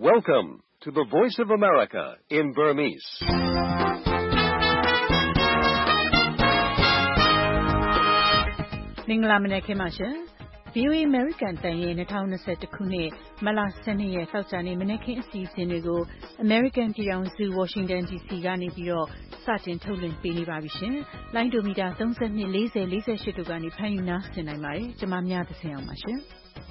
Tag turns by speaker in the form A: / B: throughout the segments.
A: Welcome to the Voice of America in Burmese.
B: ။မင်္ဂလာမနက်ခင်းပါရှင်။ VOA American တန်ရဲ့2021ခုနှစ်မတ်လ12ရက်သောကြာနေ့မနက်ခင်းအစီအစဉ်တွေကို American ပြည်ထောင်စု Washington DC ကနေပြီးတော့စတင်ထုတ်လွှင့်ပေးနေပါပြီရှင်။လိုင်းဒိုမီတာ32 40 48တို့ကနေဖမ်းယူနားဆင်နိုင်ပါတယ်။ကျွန်မများသခင်အောင်ပါရှင်။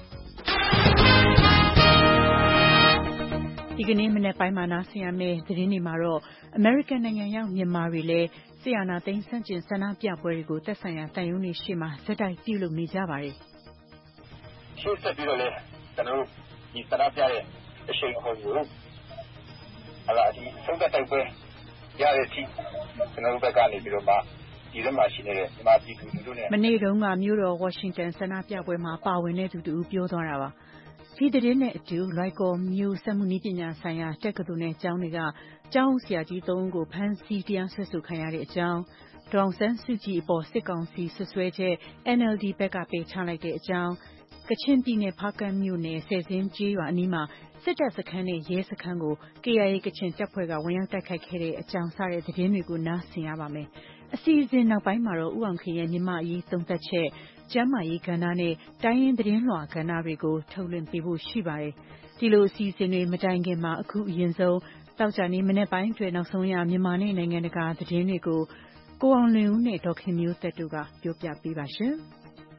B: ဒီကနေ့မနေ့ပိုင်းမှာနားဆင်ရမယ့်သတင်းတွေမှာတော့ American နိုင်ငံရောက်မြန်မာတွေလည်းဆီယာနာသိန်းဆန့်ကျင်ဆန္ဒပြပွဲတွေကိုသက်ဆိုင်ရာတန်ရုံးတွေရှေ့မှာဇက်တိုက်ပြုလုပ်နေကြပါတယ်
C: ။ရှေ့ဆက်ပြီးတော့လည်းကျွန်တော်တို့ဒီဆန္ဒပြတဲ့အချိန်အဟောင်းကိုဒီဆုံးသက်တိုက်ပွဲရတဲ့အထိကျွန်တော်တို့ဘက်ကနေပြီးတော့ဒီထဲမှာရှိနေတဲ့ဒီမှာပြည်သူတို့နဲ့
B: မနေ့တုန်းကမြို့တော် Washington ဆန္ဒပြပွဲမှာပါဝင်တဲ့သူတူပြောသွားတာပါ။ဒီသတင်းနဲ့အတူလွိုက်ကော်မြို့စက်မှုနည်းပညာဆိုင်ရာတက္ကသိုလ်နဲ့ကျောင်းတွေကကျောင်းဆရာကြီး3ဦးကိုဖမ်းဆီးတရားစွဲဆိုခံရတဲ့အကြောင်းဒေါအောင်ဆန်းစုကြည်အပေါ်စစ်ကောင်စီဆွဆွဲချက် NLD ဘက်ကပယ်ချလိုက်တဲ့အကြောင်းကချင်ပြည်နယ်ဖားကန့်မြို့နယ်ဆယ်ဇင်းကျေးရွာအနီးမှာစစ်တပ်စခန်းနဲ့ရဲစခန်းကို KIA ကချင်တပ်ဖွဲ့ကဝင်ရောက်တိုက်ခိုက်ခဲ့တဲ့အကြောင်းစတဲ့သတင်းတွေကိုနားဆင်ရပါမယ်။အစီအစဉ်နောက်ပိုင်းမှာတော့ဦးအောင်ခင်ရဲ့မြန်မာအရေးသုံးသပ်ချက်ကျမ်းမာရေးကဏ္ဍနဲ့တိုင်းရင်းသတင်းလွှာကဏ္ဍတွေကိုထုတ်လွှင့်ပေးဖို့ရှိပါတယ်။ဒီလိုအစီအစဉ်တွေမတိုင်ခင်မှာအခုအရင်ဆုံးတောက်ကြနေမနေ့ပိုင်းအတွင်းနောက်ဆုံးရမြန်မာနဲ့နိုင်ငံတကာသတင်းတွေကိုကိုအောင်လွင်ဦးနဲ့ဒေါခင်မျိုးသက်တို့ကပြောပြပေးပါရှင်။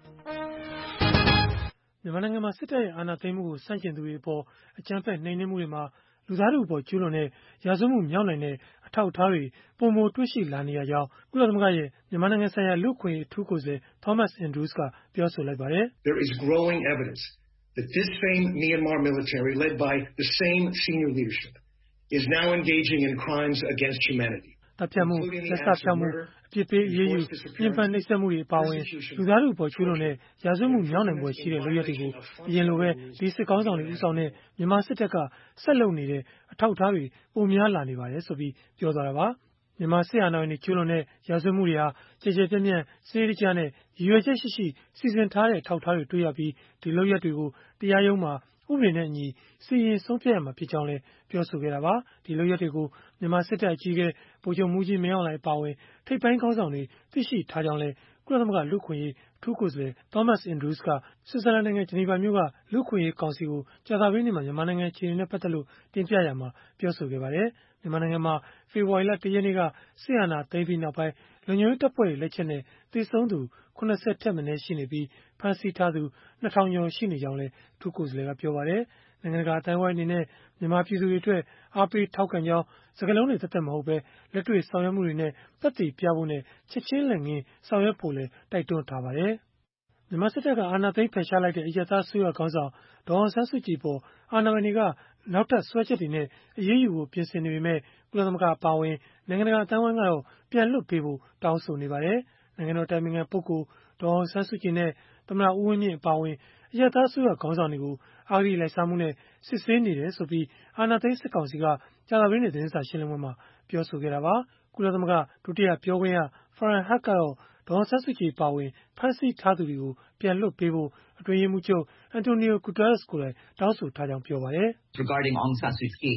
D: မြန်မာနိုင်ငံမှာစစ်တပ်ရဲ့အာဏာသိမ်းမှုကိုဆန့်ကျင်သူတွေအပေါ်အကြမ်းဖက်နှိမ်နင်းမှုတွေမှာလူသားတို့အပေါ်ကျူးလွန်တဲ့ရာဇဝတ်မှုမြောက်နိုင်တဲ့အထောက်အထားတွေပုံမတွေ့ရှိလာနေရကြောင်းကုလသမဂ္ဂရဲ့မြန်မာနိုင်ငံဆိုင်ရာလူ့အခွင့်အရေးအထူးကိုယ်စားလှယ် Thomas Andrews ကပြောဆိုလိုက်ပါတယ်။
E: There is growing evidence that this same Myanmar military led by the same senior leadership is now engaging in crimes against humanity.
D: တပ်ဖြတ်မှုလက်စဖျောက်မှုအပြစ်ပေးအရေးယူညှဉ်းပန်းနှိပ်စက်မှုတွေအပါအဝင်လူသားတို့အပေါ်ကျူးလွန်တဲ့ရာဇဝတ်မှုမြောက်နိုင်ပွဲရှိတဲ့လုပ်ရပ်တွေကိုအရင်လိုပဲဒီစစ်ကောင်းဆောင်တွေဦးဆောင်တဲ့မြန်မာစစ်တပ်ကဆက်လုပ်နေတဲ့အထောက်အထားတွေပုံများလာနေပါတယ်ဆိုပြီးပြောသွားတာပါမြန်မာစစ်အာဏာပိုင်တွေကျူးလွန်တဲ့ရာဇဝတ်မှုတွေဟာကြည်ကြဲပြန့်ပြန့်စနစ်တကျနဲ့ရည်ရွယ်ချက်ရှိရှိစီစဉ်ထားတဲ့အထောက်အထားတွေတွေ့ရပြီးဒီလုပ်ရပ်တွေကိုတရားရုံးမှာဥပဒေနဲ့အညီစီရင်ဆုံးဖြတ်ရမှာဖြစ်ကြောင်းလည်းပြောဆိုခဲ့တာပါဒီလုပ်ရပ်တွေကိုမြန်မာစစ်တပ်အကြီးအကဲဗိုလ်ချုပ်မှူးကြီးမင်းအောင်လှိုင်အပါအဝင်ထိပ်ပိုင်းခေါင်းဆောင်တွေသိရှိထားကြောင်းလည်းကုလသမဂ္ဂလူ့အခွင့်အရေးအထူးကိုယ်စားလှယ် Thomas Andrews ကဆွစ်ဇာလန်နိုင်ငံဂျနီဗာမြို့ကလူ့အခွင့်အရေးကောင်စီကိုကြာသပတေးနေ့မှာမြန်မာနိုင်ငံအခြေအနေနဲ့ပတ်သက်လို့တင်ပြရာမှာပြောဆိုခဲ့ပါတယ်မြန်မာနိုင်ငံမှာဖေဖော်ဝါရီလ1ရက်နေ့ကစစ်အာဏာသိမ်းပြီးနောက်ပိုင်းလုံခြုံရေးတပ်ဖွဲ့တွေလက်ချက်နဲ့သေဆုံးသူ80ထက်မနည်းရှိနေပြီးဖမ်းဆီးထားသူ2000ကျော်ရှိနေကြောင်းလည်းအထူးကိုယ်စားလှယ်ကပြောပါတယ်နိုင်ငံတကာအတိုင်းအဝိုင်းအနေနဲ့မြန်မာပြည်သူတွေအတွက်အားပေးထောက်ခံကြောင်းစကားလုံးတွေသက်သက်မဟုတ်ပဲလက်တွေ့ဆောင်ရွက်မှုတွေနဲ့သက်သေပြဖို့နဲ့ချက်ချင်းလက်ငင်းဆောင်ရွက်ဖို့လည်းတိုက်တွန်းထားပါတယ်။မြန်မာစစ်တပ်ကအာဏာသိမ်းဖယ်ရှားလိုက်တဲ့အရပ်သားအစိုးရခေါင်းဆောင်ဒေါအောင်ဆန်းစုကြည်ပေါ်အာဏာပိုင်တွေကနောက်ထပ်စွဲချက်တွေနဲ့အရေးယူဖို့ပြင်ဆင်နေပေမဲ့ကုလသမဂ္ဂအပါအဝင်နိုင်ငံတကာအတိုင်းအဝိုင်းကတော့ပြန်လွှတ်ပေးဖို့တောင်းဆိုနေပါတယ်။နိုင်ငံတော်တိုင်ပင်ခံပုဂ္ဂိုလ်ဒေါအောင်ဆန်းစုကြည်နဲ့သမ္မတဦးဝင်းမြင့်အပါအဝင်အရပ်သားအစိုးရခေါင်းဆောင်တွေကိုအဂတိလိုက်စားမှုနဲ့စစ်ဆေးနေတယ်ဆိုပြီးအာဏာသိမ်းစစ်ကောင်စီကကြာသပတေးနေ့သတင်းစာရှင်းလင်းပွဲမှာပြောဆိုခဲ့တာပါကုလသမဂ္ဂဒုတိယပြောခွင့်ရ Farhan Haq ကတော့ဒေါအောင်ဆန်းစုကြည်ပါဝင်ဖမ်းဆီးထားသူတွေကိုပြန်လွှတ်ပေးဖို့အတွင်းရေးမှူးချုပ် Antonio Guterres ကိုလည်းတောင်းဆိုထားကြောင်းပြောပါတယ်။
F: Regarding Aung San Suu Kyi,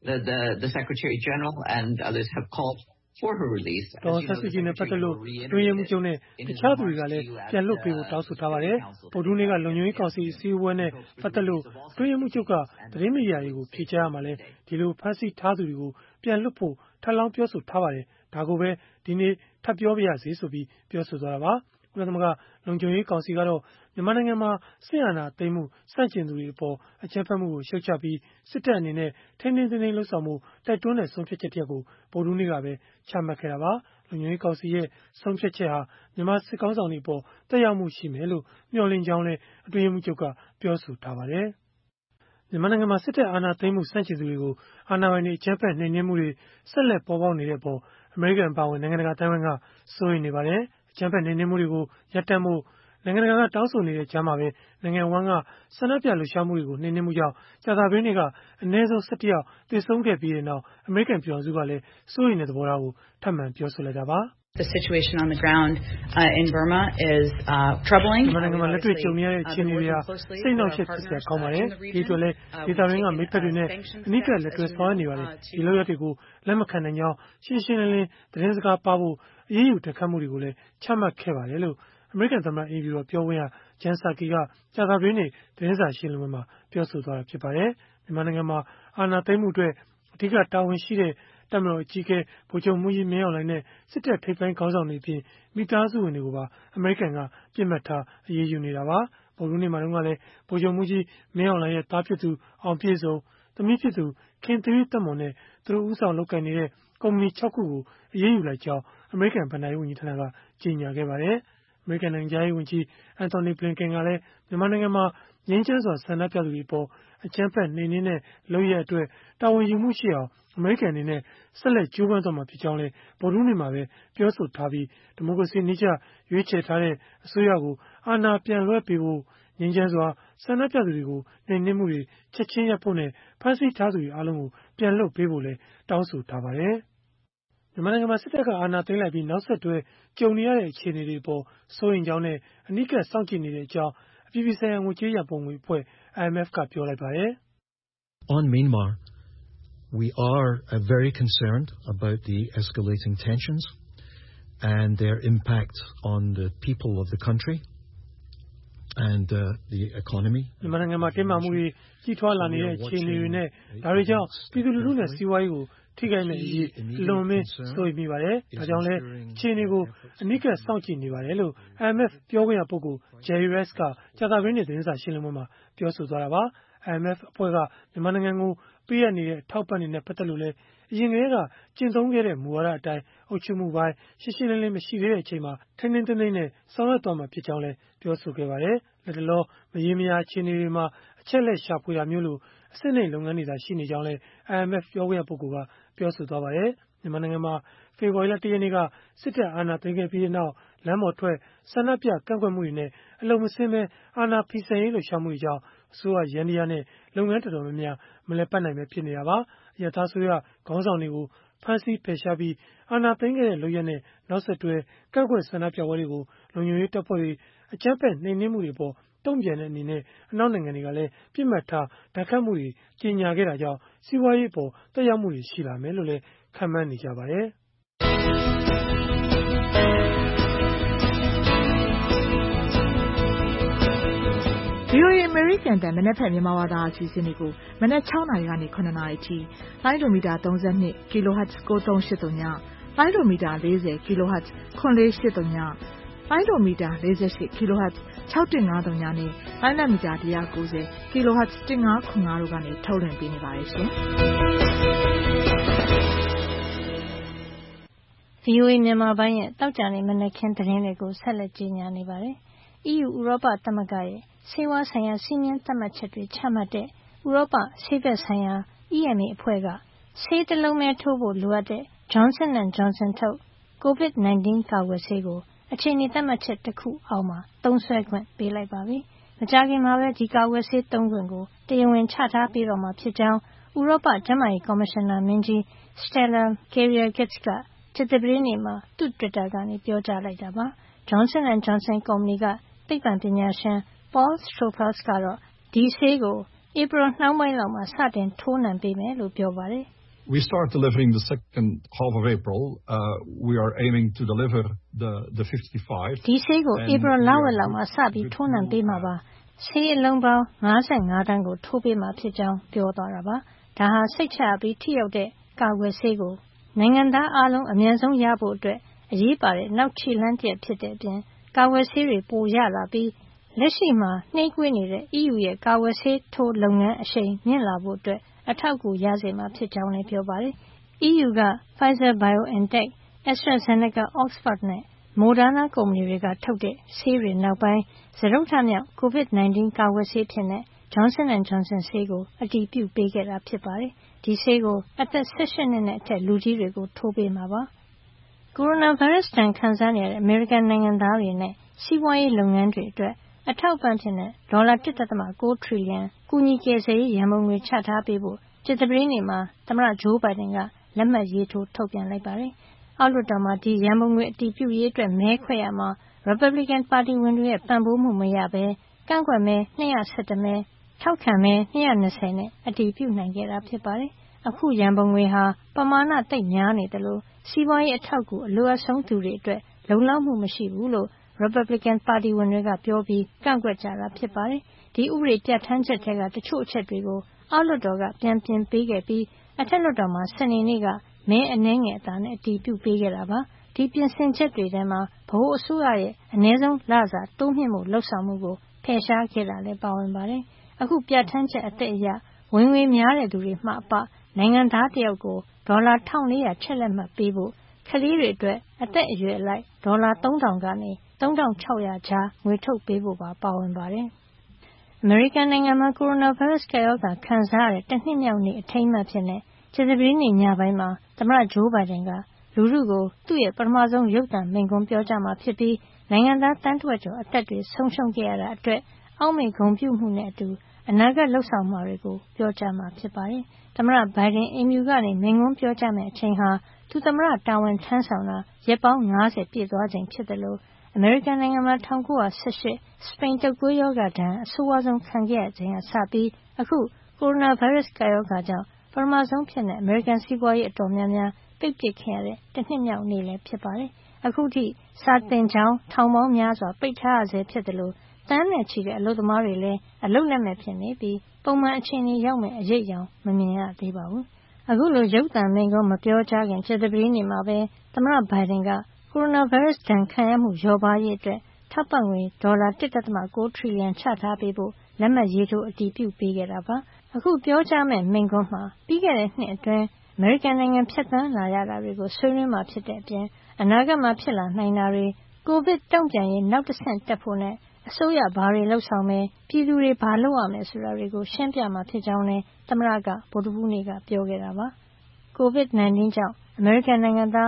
F: the Secretary General and others have called for her release.
D: ဒေါအောင်ဆန်းစုကြည်နဲ့ပတ်သက်လို့အတွင်းရေးမှူးချုပ်နဲ့တခြားသူတွေကလည်းပြန်လွှတ်ပေးဖို့တောင်းဆိုထားပါတယ်။ဗုဒ္ဓဟူးနေ့ကလုံခြုံရေးကောင်စီအစည်းအဝေးနဲ့ပတ်သက်လို့အတွင်းရေးမှူးချုပ်ကသတင်းမီဒီယာတွေကိုဖြေကြားရမှာလဲဒီလိုဖမ်းဆီးထားသူတွေကိုပြန်လွှတ်ဖို့ထပ်လောင်းပြောဆိုထားပါတယ်။ဒါကိုပဲဒီနေ့ထပ်ပြောပြရစီဆိုပြီးပြောဆိုသွားတာပါ။ကုလသမဂ္ဂလုံခြုံရေးကောင်စီကတော့မြန်မာနိုင်ငံမှာစစ်အာဏာသိမ်းမှုစန့်ကျင်သူတွေအပေါ်အကြမ်းဖက်မှုကိုရှုတ်ချပြီးစစ်တပ်အနေနဲ့ထိန်းထိန်းသိမ်းသိမ်းလှုပ်ဆောင်မှုတိုက်တွန်းတဲ့ဆုံးဖြတ်ချက်တရပ်ကိုဗုဒ္ဓဟူးနေ့ကပဲချမှတ်ခဲ့တာပါလုံခြုံရေးကောင်စီရဲ့ဆုံးဖြတ်ချက်ဟာမြန်မာစစ်ကောင်ဆောင်တွေအပေါ်တက်ရောက်မှုရှိမယ်လို့မျှော်လင့်ကြောင်းလည်းအတွင်းရေးမှူးချုပ်ကပြောဆိုထားပါတယ်မြန်မာနိုင်ငံမှာစစ်တပ်အာဏာသိမ်းမှုစန့်ကျင်သူတွေကိုအာဏာပိုင်တွေအကြမ်းဖက်နှိမ်နင်းမှုတွေဆက်လက်ပေါ်ပေါက်နေတဲ့အပေါ်အမေရိကန်အပါအဝင်နိုင်ငံတကာအတိုင်းအဝိုင်းကစိုးရိမ်နေပါတယ်အကြမ်းဖက်နှိမ်နင်းမှုတွေကိုရပ်တန့်ဖို့နိုင်ငံတကာကတောင်းဆိုနေတဲ့ကြားမှာပဲနိုင်ငံအဝန်းကဆန္ဒပြလှုပ်ရှားမှုတွေကိုနှိမ်နင်းမှုကြောင့်ကြာသပတေးနေ့ကအနည်းဆုံး17ယောက်သေဆုံးခဲ့ပြီးနောက်အမေရိကန်ပြည်ထောင်စုကလည်းစိုးရိမ်တဲ့သဘောထားကိုထပ်မံပြောဆိုလိုက်တာပါ
G: The situation on the ground in Burma is troubling.
D: နိုင်ငံမှာလက်တွေ့ကြုံနေရတဲ့အခြေအနေတွေဟာစိတ်နှောက်ယှက်ဖြစ်စရာကောင်းပါတယ်။ဒီအတွက်လည်းဒေသတွင်းကမိတ်ဖက်တွေနဲ့အနီးကပ်လက်တွဲဆောင်ရွက်နေပါတယ်။ဒီလိုရတဲ့ကိုလက်မခံနိုင်ကြောင်းရှင်းရှင်းလင်းလင်းသတင်းစကားပါဖို့အရေးယူတက်ခတ်မှုတွေကိုလည်းချမှတ်ခဲ့ပါတယ်လို့အမေရိကန်သမ္မတအင်ဖြူတော်ပြောခွင့်ရဂျန်ဆာကီကကြာသပတေးနေ့သတင်းစာရှင်းလင်းပွဲမှာပြောဆိုသွားတာဖြစ်ပါတယ်။မြန်မာနိုင်ငံမှာအာဏာသိမ်းမှုအတွက်အဓိကတာဝန်ရှိတဲ့တပ်မတော်အကြီးအကဲဗိုလ်ချုပ်မှူးကြီးမင်းအောင်လှိုင်နဲ့စစ်တပ်ထိပ်ပိုင်းခေါင်းဆောင်တွေအပြင်မိသားစုဝင်တွေကိုပါအမေရိကန်ကပြစ်မှတ်ထားအရေးယူနေတာပါ။ဗုဒ္ဓနေ့မှာတုန်းကလည်းဗိုလ်ချုပ်မှူးကြီးမင်းအောင်လှိုင်ရဲ့သားဖြစ်သူအောင်ပြည့်စုံသမီးဖြစ်သူခင်သီရိသက်မွန်နဲ့သူတို့ဦးဆောင်လုပ်ကိုင်နေတဲ့ကုမ္ပဏီ6ခုကိုအရေးယူလိုက်ကြောင်းအမေရိကန်ဗဏ္ဍာရေးဝန်ကြီးဌာနကကြေညာခဲ့ပါတယ်။အမေရိကန်နိုင်ငံခြားရေးဝန်ကြီးအန်တိုနီဘလင်ကန်ကလည်းမြန်မာနိုင်ငံမှာငြိမ်းချမ်းစွာဆန္ဒပြသူတွေအပေါ်အကြမ်းဖက်နှိမ်နင်းတဲ့လုပ်ရပ်အတွက်တာဝန်ယူမှုရှိအောင်အမေရိကန်အနေနဲ့ဆက်လက်ကြိုးပမ်းသွားမှာဖြစ်ကြောင်းလည်းဗုဒ္ဓနေ့မှာပဲပြောဆိုထားပြီးဒီမိုကရေစီနည်းကျရွေးချယ်ထားတဲ့အစိုးရကိုအာဏာပြန်လွှဲပေးဖို့ငြိမ်းချမ်းစွာဆန္ဒပြသူတွေကိုနှိမ်နင်းမှုတွေချက်ချင်းရပ်ဖို့နဲ့ဖမ်းဆီးထားသူတွေအားလုံးကိုပြန်လွှတ်ပေးဖို့လည်းတောင်းဆိုထားပါတယ်။မြန်မာနိုင်ငံမှာစစ်တပ်ကအာဏာသိမ်းလိုက်ပြီးနောက်ဆက်တွဲကြုံနေရတဲ့အခြေအနေတွေအပေါ်စိုးရိမ်ကြောင်းနဲ့အနီးကပ်စောင့်ကြည့်နေတဲ့အကြောင်းအပြည်ပြည်ဆိုင်ရာငွေကြေးရန်ပုံငွေအဖွဲ့ IMF ကပြောလိုက်ပါတယ်။
H: On Myanmar, we are very concerned about the escalating tensions and their impact on the people of the country and the economy.
D: မြန်မာနိုင်ငံမှာတင်းမာမှုတွေကြီးထွားလာနေတဲ့အခြေအနေတွေနဲ့ဒါတွေကြောင့်ပြည်သူလူထုနဲ့စီးပွားရေးကိုထိခိုက်မယ့်အရေးလွန်မင်းစိုးရိမ်မိပါတယ်။ဒါကြောင့်လည်းအခြေအနေကိုအနီးကပ်စောင့်ကြည့်နေပါတယ်လို့ IMF ပြောခွင့်ရပုဂ္ဂိုလ် Jerry Rice ကကြာသပတေးနေ့သတင်းစာရှင်းလင်းပွဲမှာပြောဆိုသွားတာပါ။ IMF အဖွဲ့ကမြန်မာနိုင်ငံကိုပေးအပ်နေတဲ့အထောက်အပံ့တွေနဲ့ပတ်သက်လို့လည်းအရင်ကတည်းကကျင့်သုံးခဲ့တဲ့မူဝါဒအတိုင်းအုပ်ချုပ်မှုပိုင်းရှင်းရှင်းလင်းလင်းမရှိသေးတဲ့အချိန်မှာထိန်းထိန်းသိမ်းသိမ်းနဲ့ဆောင်ရွက်သွားမှာဖြစ်ကြောင်းလည်းပြောဆိုခဲ့ပါတယ်။လက်တလောမရေမရာအခြေအနေတွေမှာအချက်လက်ရှာဖွေတာမျိုးလိုအဆင့်နှိမ့်လုပ်ငန်းတွေသာရှိနေကြောင်းလည်း IMF ပြောခွင့်ရပုဂ္ဂိုလ်ကပြောဆိုသွားပါတယ်။မြန်မာနိုင်ငံမှာဖေဖော်ဝါရီလ 1 ရက်နေ့ကစစ်တပ်အာဏာသိမ်းခဲ့ပြီးနောက်လမ်းပေါ်ထွက်ဆန္ဒပြကန့်ကွက်မှုတွေနဲ့အလုံမဆင်းပဲအာဏာဖီဆန်ရေးလှုပ်ရှားမှုတွေကြောင့်အစိုးရယန္တရားနဲ့လုပ်ငန်းတော်တော်များများမလည်ပတ်နိုင်ပဲဖြစ်နေတာပါ။အရပ်သားအစိုးရခေါင်းဆောင်တွေကိုဖမ်းဆီးဖယ်ရှားပြီးအာဏာသိမ်းခဲ့တဲ့လုပ်ရပ်နဲ့နောက်ဆက်တွဲကန့်ကွက်ဆန္ဒပြပွဲတွေကိုလုံခြုံရေးတပ်ဖွဲ့တွေအကြမ်းဖက်နှိမ်နင်းမှုတွေပေါ်တုံ့ပြန်တဲ့အနေနဲ့အနောက်နိုင်ငံတွေကလည်းပြစ်မှတ်ထားဒဏ်ခတ်မှုတွေကြီးညာခဲ့တာကြောင့်စီးပွားရေးပေါ်သက်ရောက်မှုတွေရှိလာမယ်လို့လည်းခန့်မှန်းနေကြပါတယ်။
B: VOA American တန်မနက်ဖြန်မြန်မာဘာသာအစီအစဉ်တွေကိုမနက်6နာရီကနေ9နာရီအထိလိုင်းဒိုမီတာ32 kHz 9383ညလိုင်းဒိုမီတာ40 kHz 9483ညလိုင်းဒိုမီတာ48 kHz 6153ညနဲ့လိုင်းနက်မီတာ190 kHz 1505တို့ကနေထုတ်လွှင့်ပေးနေပါတယ်ရှင်။
I: VOA မြန်မာပိုင်းရဲ့တောက်ကြနေမနက်ခင်းသတင်းတွေကိုဆက်လက်ကြီးညာနေပါတယ်။ EU ဥရောပသမဂ္ဂရဲ့ဆေးဝါးဆိုင်ရာစီးမြင်သတ်မှတ်ချက်တွေချမှတ်တဲ့ဥရောပဆေးဘက်ဆိုင်ရာ EMA အဖွဲ့ကဆေးတစ်လုံးပဲထိုးဖို့လိုအပ်တဲ့ Johnson & Johnson ထုတ် COVID-19 ကာကွယ်ဆေးကိုအခြေအနေသတ်မှတ်ချက်တစ်ခုအောက်မှာသုံးစွဲခွင့်ပေးလိုက်ပါပြီ။မကြာခင်မှာပဲဒီကာကွယ်ဆေးသုံးခွင့်ကိုတရားဝင်ချထားပေးတော့မှာဖြစ်ကြောင်းဥရောပကျန်းမာရေးကော်မရှင်နာမင်းကြီး Stella Kyriakides ကကြာသပတေးနေ့မှာသူ့ Twitter ကနေပြောကြားလိုက်တာပါ။ Johnson & Johnson ကုမ္ပဏီကသိပ္ပံပညာရှင် Paul Stoffels ကတော့ဒီဆေးကိုဧပြီနှောင်းပိုင်းလောက်မှာစတင်ထိုးနှံပေးမယ်လို့ပြောပါတယ်။
J: We start delivering the second half of April. We are aiming to deliver the 55.
I: ဒီဆေးကိုဧပြီလဝက်လောက်မှာစပြီးထိုးနှံပေးမှာပါ။ဆေးအလုံးပေါင်း55တန်းကိုထိုးပေးမှာဖြစ်ကြောင်းပြောသွားတာပါ။ဒါဟာစိတ်ချရပြီးထိရောက်တဲ့ကာကွယ်ဆေးကိုနိုင်ငံသားအားလုံးအမြန်ဆုံးရဖို့အတွက်အရေးပါတဲ့နောက်ခြေလှမ်းတစ်ရပ်ဖြစ်တဲ့အပြင်ကာကွယ်ဆေးတွေပိုရလာပြီးလက်ရှိမှာနှေးကွေးနေတဲ့ EU ရဲ့ကာကွယ်ဆေးထိုးလုပ်ငန်းအရှိန်မြင့်လာဖို့အတွက်အထောက်အကူရစေမှာဖြစ်ကြောင်းလည်းပြောပါတယ်။ EU က Pfizer-BioNTech, AstraZeneca, Oxford နဲ့ Moderna ကုမ္ပဏီတွေကထုတ်တဲ့ဆေးတွေနောက်ပိုင်းစတုတ္ထမြောက် COVID-19 ကာကွယ်ဆေးအဖြစ်နဲ့ Johnson & Johnson ဆေးကိုအတည်ပြုပေးခဲ့တာဖြစ်ပါတယ်။ဒီဆေးကိုအသက်18နှစ်နဲ့အထက်လူကြီးတွေကိုထိုးပေးမှာပါ။ကိုရိုနာဗိုင်းရပ်စ်ဒဏ်ခံစားနေရတဲ့အမေရိကန်နိုင်ငံသားတွေနဲ့စီးပွားရေးလုပ်ငန်းတွေအတွက်အထောက်အပံ့ဖြစ်တဲ့ဒေါ်လာ 1.9 ထရီလီယံကူညီကယ်ဆယ်ရေးရန်ပုံငွေချထားပေးဖို့ကြာသပတေးနေ့မှာသမ္မတဂျိုးဘိုင်ဒန်ကလက်မှတ်ရေးထိုးထုတ်ပြန်လိုက်ပါတယ်။အောက်လွှတ်တော်မှာဒီရန်ပုံငွေအတည်ပြုရေးအတွက်မဲခွဲရမှာ Republican ပါတီဝင်တွေရဲ့ပံ့ပိုးမှုမရဘဲကန့်ကွက်မဲ211မဲထောက်ခံမဲ220နဲ့အတည်ပြုနိုင်ခဲ့တာဖြစ်ပါတယ်။အခုရန်ပုံငွေဟာပမာဏသိပ်များနေတယ်လို့စီးပွားရေးအထောက်အကူအလိုအပ်ဆုံးသူတွေအတွက်လုံလောက်မှုမရှိဘူးလို့ Republican ပါတီဝင်တွေကပြောပြီးကန့်ကွက်ကြတာဖြစ်ပါတယ်။ဒီဥပဒေပြဋ္ဌာန်းချက်ထဲကတချို့အချက်တွေကိုအောက်လွှတ်တော်ကပြန်ပြင်ပေးခဲ့ပြီးအထက်လွှတ်တော်မှာစနေနေ့ကမဲအနည်းငယ်အသာနဲ့အတည်ပြုပေးခဲ့တာပါ။ဒီပြင်ဆင်ချက်တွေထဲမှာဗဟိုအစိုးရရဲ့အနည်းဆုံးလစာတိုးမြှင့်မှုလှုပ်ဆောင်မှုကိုဖယ်ရှားခဲ့တာလည်းပါဝင်ပါတယ်။အခုပြဋ္ဌာန်းချက်အသစ်အရဝင်ငွေများတဲ့သူတွေမှအပနိုင်ငံသားတယောက်ကိုဒေါ်လာ1400ချက်လက်မှတ်ပေးဖို့ကလေးတွေအတွက်အသက်အရွယ်အလိုက်ဒေါ်လာ3000ကနေ3600ကြားငွေထုတ်ပေးဖို့ပါဝင်ပါတယ်။အမေရိကန်နိုင်ငံမှာကိုရိုနာဗိုင်းရပ်စ်ကပ်ရောဂါခံစားရတဲ့တစ်နှစ်မြောက်နေ့အထိမ်းအမှတ်ဖြစ်တဲ့ကြာသပတေးနေ့ညပိုင်းမှာသမ္မတဂျိုးဘိုင်ဒန်ကလူထုကိုသူ့ရဲ့ပထမဆုံးရုပ်သံမိန့်ခွန်းပြောကြားမှာဖြစ်ပြီးနိုင်ငံသားတန်းတွက်ကျော်အသက်တွေဆုံးရှုံးခဲ့ရတာအတွက်အောက်မေ့ဂုဏ်ပြုမှုနဲ့အတူအနာဂတ်လှုပ်ဆောင်မှာတွေကိုပြောကြားမှာဖြစ်ပါတယ်။သမ္မတဘိုင်ဒန်အိမ်ဖြူကနေမိန့်ခွန်းပြောကြားမယ့်အချိန်ဟာသူသမ္မတတာဝန်ထမ်းဆောင်တာရက်ပေါင်း90ပြည့်သွားချိန်ဖြစ်တယ်လို့အမေရိကန်နိုင်ငံမှာ1918စပိန်တုပ်ကွေးရောဂါဒဏ်အဆိုးဝါးဆုံးခံခဲ့ရချိန်ကစပြီးအခုကိုရိုနာဗိုင်းရပ်စ်ကပ်ရောဂါကြောင့်ပထမဆုံးဖြစ်တဲ့အမေရိကန်စီးပွားရေးအတော်များများပိတ်ပစ်ခဲ့ရတဲ့တစ်နှစ်မြောက်နေ့လည်းဖြစ်ပါတယ်။အခုထိစာသင်ကျောင်းထောင်ပေါင်းများစွာပိတ်ထားရဆဲဖြစ်တယ်လို့တန်းနဲ့ချီတဲ့အလုပ်သမားတွေလည်းအလုပ်လက်မဲ့ဖြစ်နေပြီးပုံမှန်အခြေအနေရောက်မဲ့အရေးအယောင်မမြင်ရသေးပါဘူး။အခုလိုရုပ်သံမိန့်ခွန်းမပြောကြားခင်ကြာသပတေးနေ့မှာပဲသမ္မတဘိုင်ဒန်ကကိုရိုနာဗိုင်းရပ်စ်ဒဏ်ခံရမှုလျော့ပါးရေးအတွက်ထောက်ပံ့ငွေဒေါ်လာ 1.9 ထရီလီယံချထားပေးဖို့လက်မှတ်ရေးထိုးအတည်ပြုပေးခဲ့တာပါ။အခုပြောကြားမယ့်မိန့်ခွန်းမှာပြီးခဲ့တဲ့နှစ်အတွင်းအမေရိကန်နိုင်ငံဖြတ်သန်းလာရတာတွေကိုဆွေးနွေးမှာဖြစ်တဲ့အပြင်အနာဂတ်မှာဖြစ်လာနိုင်တာတွေကိုဗစ်တုံ့ပြန်ရေးနောက်တစ်ဆင့်တက်ဖို့နဲ့အစိုးရဘာတွေလှုပ်ဆောင်မယ်ပြည်သူတွေဘာလုပ်ရမယ်ဆိုတာတွေကိုရှင်းပြမှာဖြစ်ကြောင်းလည်းသမ္မတကဗုဒ္ဓဟူးနေ့ကပြောခဲ့တာပါ။ COVID-19 ကြောင့်အမေရိကန်နိုင်ငံသား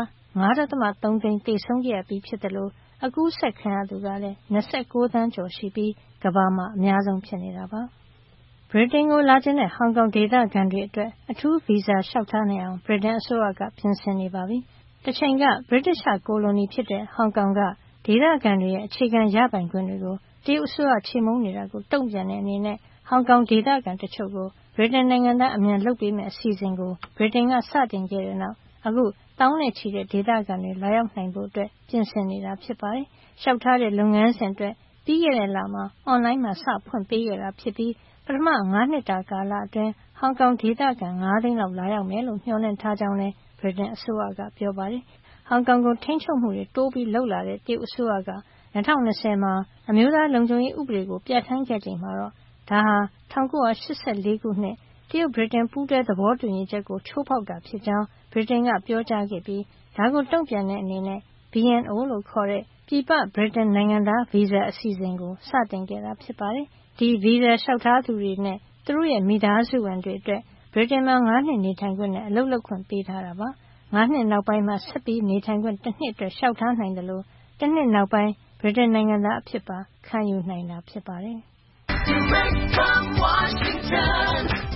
I: 5.3 သိန်းသေဆုံးခဲ့ရပြီးဖြစ်တယ်လို့အကူးဆက်ခံရသူကလည်း29သန်းကျော်ရှိပြီးကမ္ဘာမှာအများဆုံးဖြစ်နေတာပါ။ဗြိတိန်ကိုလာချင်တဲ့ဟောင်ကောင်ဒေသခံတွေအတွက်အထူးဗီဇာလျှောက်ထားနိုင်အောင်ဗြိတိန်အစိုးရကပြင်ဆင်နေပါပြီ။တချိန်ကဗြိတိရှကိုလိုနီဖြစ်တဲ့ဟောင်ကောင်ကဒေသခံတွေရဲ့အခြေခံရပိုင်ခွင့်တွေကိုတရုတ်အစိုးရချေမှုန်းနေတာကိုတုံ့ပြန်တဲ့အနေနဲ့ဟောင်ကောင်ဒေသခံတချို့ကိုဗြိတိန်နိုင်ငံသားအမြန်လုပ်ပေးမယ့်အစီအစဉ်ကိုဗြိတိန်ကစတင်ခဲ့တဲ့နောက်အခုတောင်းနဲ့ချီတဲ့ဒေသခံတွေလာရောက်နိုင်ဖို့ပြင်ဆင်နေတာဖြစ်ပါတယ်။လျှောက်ထားတဲ့လုပ်ငန်းစဉ်အတွက်ပြီးခဲ့တဲ့လမှာအွန်လိုင်းမှာစဖွင့်ပေးခဲ့တာဖြစ်ပြီးပထမ9နှစ်တာကာလအတွင်းဟောင်ကောင်ဒေသခံ9သိန်းလောက်လာရောက်မယ်လို့မျှော်လင့်ထားကြောင်းလည်းဗြိတိန်အစိုးရကပြောပါတယ်။ဟောင်ကောင်ကိုထိန်းချုပ်မှုတွေတိုးပြီးလုပ်လာတဲ့တရုတ်အစိုးရက2020မှာအမျိုးသားလုံခြုံရေးဥပဒေကိုပြဋ္ဌာန်းခဲ့ချိန်မှာတော့ဒါဟာ1984ခုနှစ်တရုတ်ဗြိတိန်ပူးတွဲသဘောတူညီချက်ကိုချိုးဖောက်တာဖြစ်ကြောင်းဗြိတိန်ကပြောကြားခဲ့ပြီးဒါကိုတုံ့ပြန်တဲ့အနေနဲ့ BNO လို့ခေါ်တဲ့ပြည်ပဗြိတိန်နိုင်ငံသားဗီဇာအစီအစဉ်ကိုစတင်ခဲ့တာဖြစ်ပါတယ်။ဒီဗီဇာလျှောက်ထားသူတွေနဲ့သူတို့ရဲ့မိသားစုဝင်တွေအတွက်ဗြိတိန်မှာ9နှစ်နေထိုင်ခွင့်နဲ့အလုပ်လုပ်ခွင့်ပေးထားတာပါ။9နှစ်နောက်ပိုင်းမှာဆက်ပြီးနေထိုင်ခွင့်1နှစ်အတွက်လျှောက်ထားနိုင်တယ်လို့1နှစ်နောက်ပိုင်းဗြိတိန်နိုင်ငံသားအဖြစ်ပါခံယူနိုင်တာဖြစ်ပါတယ်။ Direct from Washington,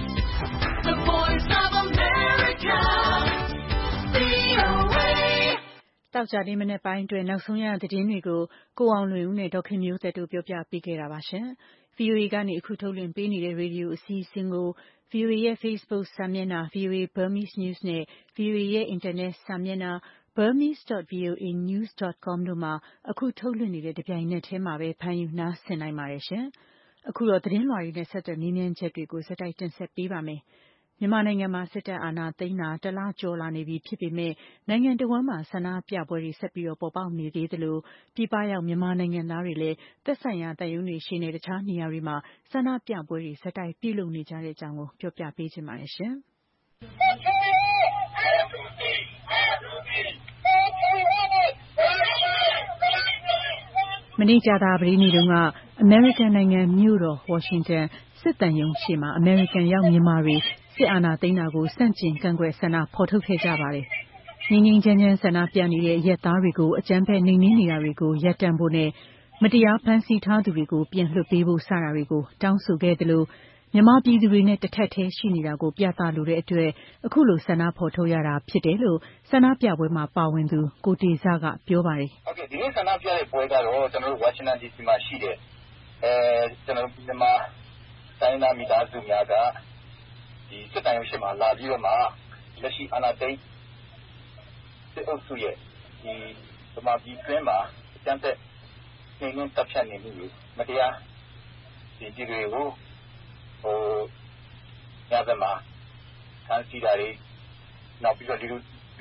I: the voice of America, VOA.
B: တောက်ကြတဲ့မနေ့ပိုင်းအတွင်းနောက်ဆုံးရသတင်းတွေကိုကိုအောင်လွင်ဦးနဲ့ဒေါခင်မျိုးသက်တို့ပြောပြပေးခဲ့တာပါရှင်။ VOA ကနေအခုထုတ်လွှင့်ပေးနေတဲ့ရေဒီယိုအစီအစဉ်ကို VOA ရဲ့ Facebook စာမျက်နှာ VOA Burmese News နဲ့ VOA ရဲ့ Internet စာမျက်နှာburmese.voanews.com တို့မှာအခုထုတ်လွှင့်နေတဲ့တပြိုင်နက်တည်းမှာပဲဖမ်းယူနားဆင်နိုင်ပါတယ်ရှင်။အခုတော့သတင်းလွှာတွေနဲ့ဆက်သွယ်မေးမြန်းချက်တွေကိုစတိုက်တင်ဆက်ပေးပါမယ်။မြန်မာနိုင်ငံမှာစစ်တပ်အာဏာသိမ်းတာတလကျော်လာနေပြီဖြစ်ပေမဲ့နိုင်ငံတော်ဝန်မှာဆန္ဒပြပွဲတွေဆက်ပြီးပေါ်ပေါက်နေသေးသလိုပြည်ပရောက်မြန်မာနိုင်ငံသားတွေလည်းသက်ဆိုင်ရာတပ်ရုံးတွေရှိနေတခြားနေရာတွေမှာဆန္ဒပြပွဲတွေစတိုက်ပြုလုပ်နေကြတဲ့အကြောင်းကိုပြောပြပေးချင်ပါတယ်ရှင်။မနေ့ကြာသပတေးနေ့တုန်းကအမေရိကန်နိုင်ငံမြို့တော်ဝါရှင်တန်စစ်တမ်းရုံးရှေ့မှာအမေရိကန်ရောက်မြန်မာတွေစစ်အာဏာသိမ်းတာကိုစန့်ကျင်ကန့်ကွက်ဆန္ဒဖော်ထုတ်ခဲ့ကြပါတယ်။ငြိမ်းငြိမ်းချမ်းချမ်းဆန္ဒပြနေတဲ့အရပ်သားတွေကိုအကြမ်းဖက်နှိမ်နင်းနေတာတွေကိုရပ်တန့်ဖို့နဲ့မတရားဖမ်းဆီးထားသူတွေကိုပြန်လွှတ်ပေးဖို့စတာတွေကိုတောင်းဆိုခဲ့သလိုနမြန်မာပြည်သူတွေနဲ့တစ်ထပ်တည်းရှိနေတာကိုပြသလိုတဲ့အတွက်အခုလိုဆန္ဒဖော်ထုတ်ရတာဖြစ်တယ်လို့ဆန္ဒပြပွဲမှာပါဝင်သူကိုတေဇကပြောပါတယ်။
C: ဟုတ်ကဲ့ဒီနေ့ဆန္ဒပြတဲ့ပွဲကတော့ကျွန်တော်တို့ဝါရှင်တန် DC မှာရှိတဲ့ကျွန်တော်မြန်မာတိုင်းသားမိသားစုများကဒီစစ်တိုင်ရုံးရှိမှာလာပြီးတော့မှလက်ရှိအာဏာသိမ်းစစ်အုပ်စုရဲ့ဒီဗမာပြည်တွင်းမှာကျန်းသက်နေငင်းတပ်ဖြတ်နေမှုတွေမတရားဒီပြည်တွေကိုညဘက်မှာဖမ်းဆီးတာတွေနောက်ပြီးတော့လူ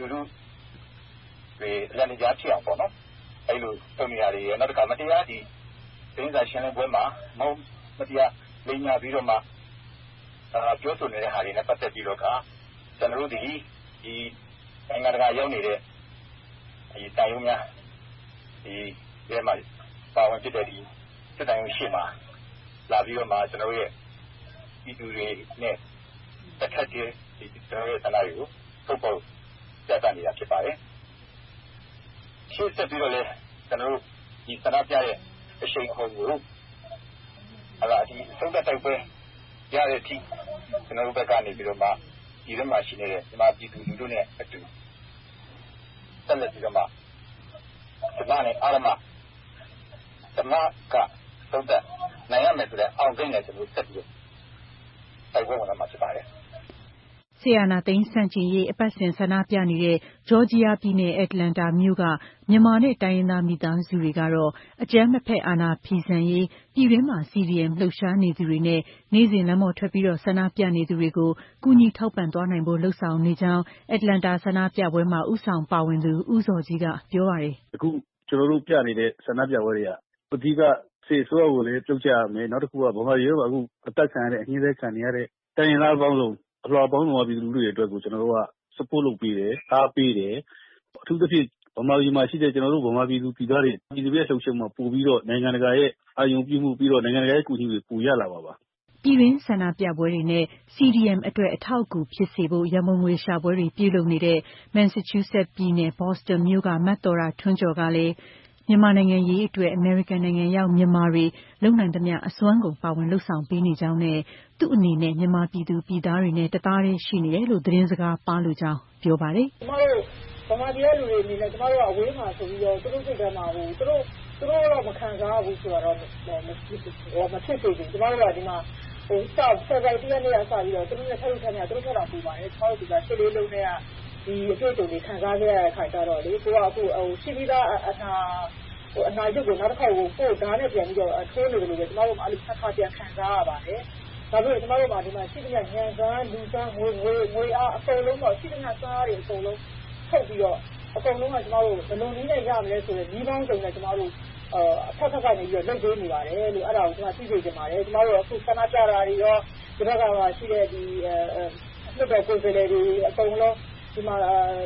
C: တွေလက်နေကြဖြစ်အောင်ပေါ့နော်အဲ့လိုပုံနေရတယ်နောက်တစ်ခါမတရားဒီဒင်းစာရှင်းလင်းပွဲမှာမတရားလိမ်ညာပြီးတော့မှပြောဆိုနေတဲ့ဟာတွေနဲ့ပတ်သက်ပြီးတော့ကျွန်တော်တို့ဒီနိုင်ငံတကာရောက်နေတဲ့ဒီတိုင်ရုံးများဒီရဲမှာပါဝင်ဖြစ်တဲ့ဒီစစ်တိုင်ရုံးရှိမှာလာပြီးတော့မှကျွန်တော်ရဲ့ပြည်သူတွေနဲ့တစ်ခါတည်းဒီကျွန်တော်ရဲ့ဆန္ဒတွေကိုထုတ်ပေါ်ပြသနေတာဖြစ်ပါတယ်ရှင်းဆက်ပြီးတော့လေကျွန်တော်တို့ဒီဆန္ဒပြတဲ့အချိန်အဟုန်ကိုဒီဆုံးဖြတ်တိုက်ပွဲရတဲ့အထိကျွန်တော်တို့ဘက်ကနေပြီးတော့မှဒီထဲမှာရှိနေတဲ့ဒီမှာပြည်သူလူထုနဲ့အတူဆက်လက်ပြီးတော့မှဒီမှာနဲ့အာရမဓမ္မကသုံးသက်နိုင်ရမယ်ဆိုတဲ့အောင်သိနေကျွန်တော်ဆက်ပြီးတိုက်ပွဲဝင်လာမှာဖြစ်ပါတယ်
B: ဆီယနာသိန်းစန့်ကျင်ရေးအပတ်စဉ်ဆန္ဒပြနေတဲ့ဂျော်ဂျီယာပြည်နယ်အက်တလန်တာမြို့ကမြန်မာနဲ့တိုင်းရင်းသားမိသားစုတွေကတော့အကြမ်းမဖက်အာဏာဖီဆန်ရေးပြည်တွင်းမှာ CDM လှုပ်ရှားနေသူတွေနဲ့နေ့စဉ်လမ်းပေါ်ထွက်ပြီးဆန္ဒပြနေသူတွေကိုကူညီထောက်ပံ့သွားနိုင်ဖို့လှုံ့ဆော်နေကြောင်းအက်တလန်တာဆန္ဒပြပွဲမှာဦးဆောင်ပါဝင်သူဦးဇော်ကြီးကပြောပါတယ်
K: အခုကျွန်တော်တို့ပြနေတဲ့ဆန္ဒပြပွဲတွေကအဓိကစေဆိုးကိုလည်းပြုတ်ကြရမယ်နောက်တစ်ခုကဗမာပြည်ကအခုအသက်ခံရတဲ့အငြင်းသေးခံနေရတဲ့တိုင်းရင်းသားပေါင်းစုံအလွှာပေါင်းစုံပြည်သူလူထုတွေအတွက်ကိုကျွန်တော်တို့က support လုပ်ပေးတယ်အားပေးတယ်အထူးသဖြင့်ဗမာပြည်မှာရှိတဲ့ကျွန်တော်တို့ဗမာပြည်သူပြည်သားတွေပြည်သူရဲ့လှုပ်ရှားမှုပို့ပြီးတော့နိုင်ငံတကာရဲ့အာရုံပြုမှုပြီးတော့နိုင်ငံတကာရဲ့ကူညီမှုတွေပိုရလာပါ
B: ပြည်တွင်းဆန္ဒပြပွဲတွေနဲ့ CDM အတွက်အထောက်အကူဖြစ်စေဖို့ရန်ပုံငွေရှာပွဲတွေပြုလုပ်နေတဲ့ Massachusetts ပြည်နယ် Boston မြို့ကမတ်တော်ရာထွန်းကျော်ကလည်းမြန်မာနိုင်ငံရေးအတွက်အမေရိကန်နိုင်ငံရောက်မြန်မာတွေလုပ်နိုင်သမျှအစွမ်းကုန်ပါဝင်လှုပ်ဆောင်ပေးနေကြောင်းနဲ့သူ့အနေနဲ့မြန်မာပြည်သူပြည်သားတွေနဲ့တသားတည်းရှိနေတယ်လို့သတင်းစကားပါလို့ကြောင်းပြောပါတယ်
L: ကျမတို့ဗမာပြည်လူတွေအနေနဲ့ကျမတို့ကအဝေးမှာဆိုပြီးတော့သူတို့စိတ်ထဲမှာသူတို့တော့မခံစားဘူးဆိုတော့မဖြစ်စေဘူးကျမတို့ကဒီမှာဆက်လိုက်တရက်နဲ့အစားပြီးတော့သူတို့နဲ့ဆက်လို့ထမ်းနေတာသူတို့ထက်တော့ပူပါတယ်ကျမတို့ဒီကရှစ်လေးလုံးနဲ့ဒီအတွေ့အကြုံတွေခံစားခဲ့ရတဲ့ခါကျတော့လေကိုကအခုရှိပြီးသားအနာရုပ်ကိုနောက်တစ်ခါကိုပို့ဓာတ်နဲ့ပြန်ပြီးတော့ထိုးနေတယ်လို့ပဲကျမတို့ကအဲ့လိုဆက်ခါပြန်ခံစားရပါတယ်ဒါပေမဲ့ကျမတို့ကဒီမှာရှိတဲ့ညံစမ်းလူစမ်းငွေအားအကုန်လုံးတော့ရှိတဲ့စားတွေအကုန်လုံးထုတ်ပြီးတော့အကုန်လုံးကကျမတို့ဘယ်လိုနည်းနဲ့ရမလဲဆိုတဲ့ဒီပေါင်းစုံနဲ့ကျမတို့အထက်ကနေပြီးတော့လုပ်ပေးနေပါတယ်လို့အဲ့ဒါကိုကျွန်တော်သိစေချင်ပါတယ်ကျမတို့အခုဆန္ဒပြတာတွေရောဒီဘက်ကရှိတဲ့ဒီလွှတ်တော်ကိုယ်စားလှယ်တွေအကုန်လုံးဒီမှာ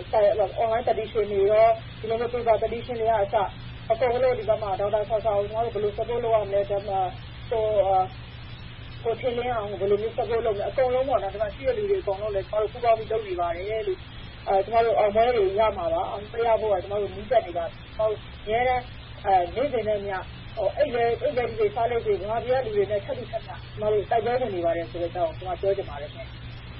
L: online petition တွေရောဒီလိုမျိုး paper petition တွေကအစအကုန်လုံးဒီဘက်မှာဒေါက်တာဆာဆာကိုကျွန်တော်တို့ဘယ်လို support လုပ်ရမလဲဒါမှကိုထင်းလင်းအောင်ဘယ်လိုမျိုး support လုပ်မလဲအကုန်လုံးပေါ့နော်ဒီမှာရှိတဲ့လူတွေအကုန်လုံးလည်းကျွန်တော်တို့ပူးပေါင်းပြီးလုပ်နေပါတယ်လို့ကျွန်တော်တို့အောင်ပွဲတွေရမှာပါအောင်ပြရဖို့ကကျွန်တော်တို့မြည်တက်နေတာကျွန်တော်တို့ရဲတဲ့နေ့စဉ်နဲ့ညအဲ့ဒီစားလို့ဒီငါပြရလူတွေနဲ့ဆက်ပြီးဆက်တာကျွန်တော်တို့တိုက်ပွဲဝင်နေပါတယ်ဆိုတော့ကျွန်တော်ပြောချင်ပါတယ်ခင်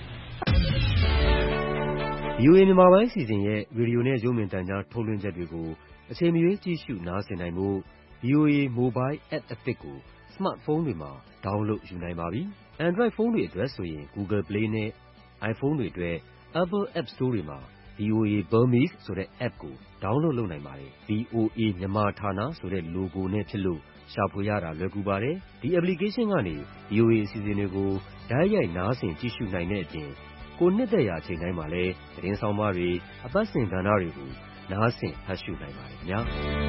A: VOA မြန်မာပိုင်းစီစဉ်ရဲ့ရေဒီယိုနဲ့ရုပ်မြင်သံကြားထုတ်လွှင့်ချက်တွေကိုအချိန်မရွေးကြည့်ရှုနားဆင်နိုင်ဖို့ VOA Mobile App အသစ်ကို Smartphone တွေမှာ download ယူနိုင်ပါပြီ။ Android ဖုန်းတွေအတွက်ဆိုရင် Google Play နဲ့ iPhone တွေအတွက် Apple App Store တွေမှာ VOA Burmese ဆိုတဲ့ app ကို download လုပ်နိုင်ပါတယ်။ VOA မြန်မာဌာနဆိုတဲ့ logo နဲ့ဖြစ်လို့ရှာဖွေရတာလွယ်ကူပါတယ်။ ဒီ application ကနေ VOA အစီအစဉ်တွေကိုတိုက်ရိုက်နားဆင်ကြည့်ရှုနိုင်တဲ့အပြင်ကိုနှစ်သက်ရာအချိန်တိုင်းမှာလည်းသတင်းဆောင်မတွေအပတ်စဉ်ကဏ္ဍတွေကိုနားဆင်ဖတ်ရှုနိုင်ပါတယ်ခင်ဗျာ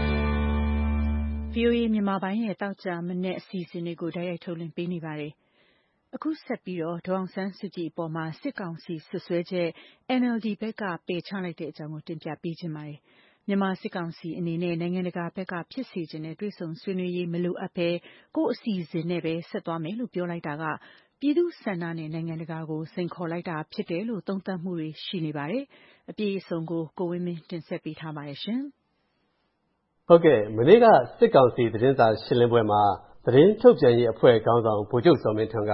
B: VOA မြန်မာပိုင်းရဲ့တောက်ကြမနေ့အစီအစဉ်တွေကိုတိုက်ရိုက်ထုတ်လွှင့်ပေးနေပါတယ်အခုဆက်ပြီးတော့ဒေါအောင်ဆန်းစုကြည်အပေါ်မှာစစ်ကောင်စီဆွဆွဲချက် NLD ဘက်ကပယ်ချလိုက်တဲ့အကြောင်းကိုတင်ပြပေးခြင်းပါတယ်မြန်မာစစ်ကောင်စီအနေနဲ့နိုင်ငံတကာဘက်ကဖြစ်စေချင်တဲ့တွေ့ဆုံဆွေးနွေးရေးမလိုအပ်ဘဲကိုယ့်အစီအစဉ်နဲ့ပဲဆက်သွားမယ်လို့ပြောလိုက်တာကပြည်သူ့ဆန္ဒနဲ့နိုင်ငံတကာကိုစိန်ခေါ်လိုက်တာဖြစ်တယ်လို့သုံးသပ်မှုတွေရှိနေပါတယ်အပြည့်အစုံကိုဝင်းမင်းတင်ဆက်ပေးထားပါတယ်ရှင်
M: ဟုတ်ကဲ့မနေ့ကစစ်ကောင်စီသတင်းစာရှင်းလင်းပွဲမှာသတင်းထုတ်ပြန်ရေးအဖွဲ့ခေါင်းဆောင်ဗိုလ်ချုပ်စောမင်းထွန်းက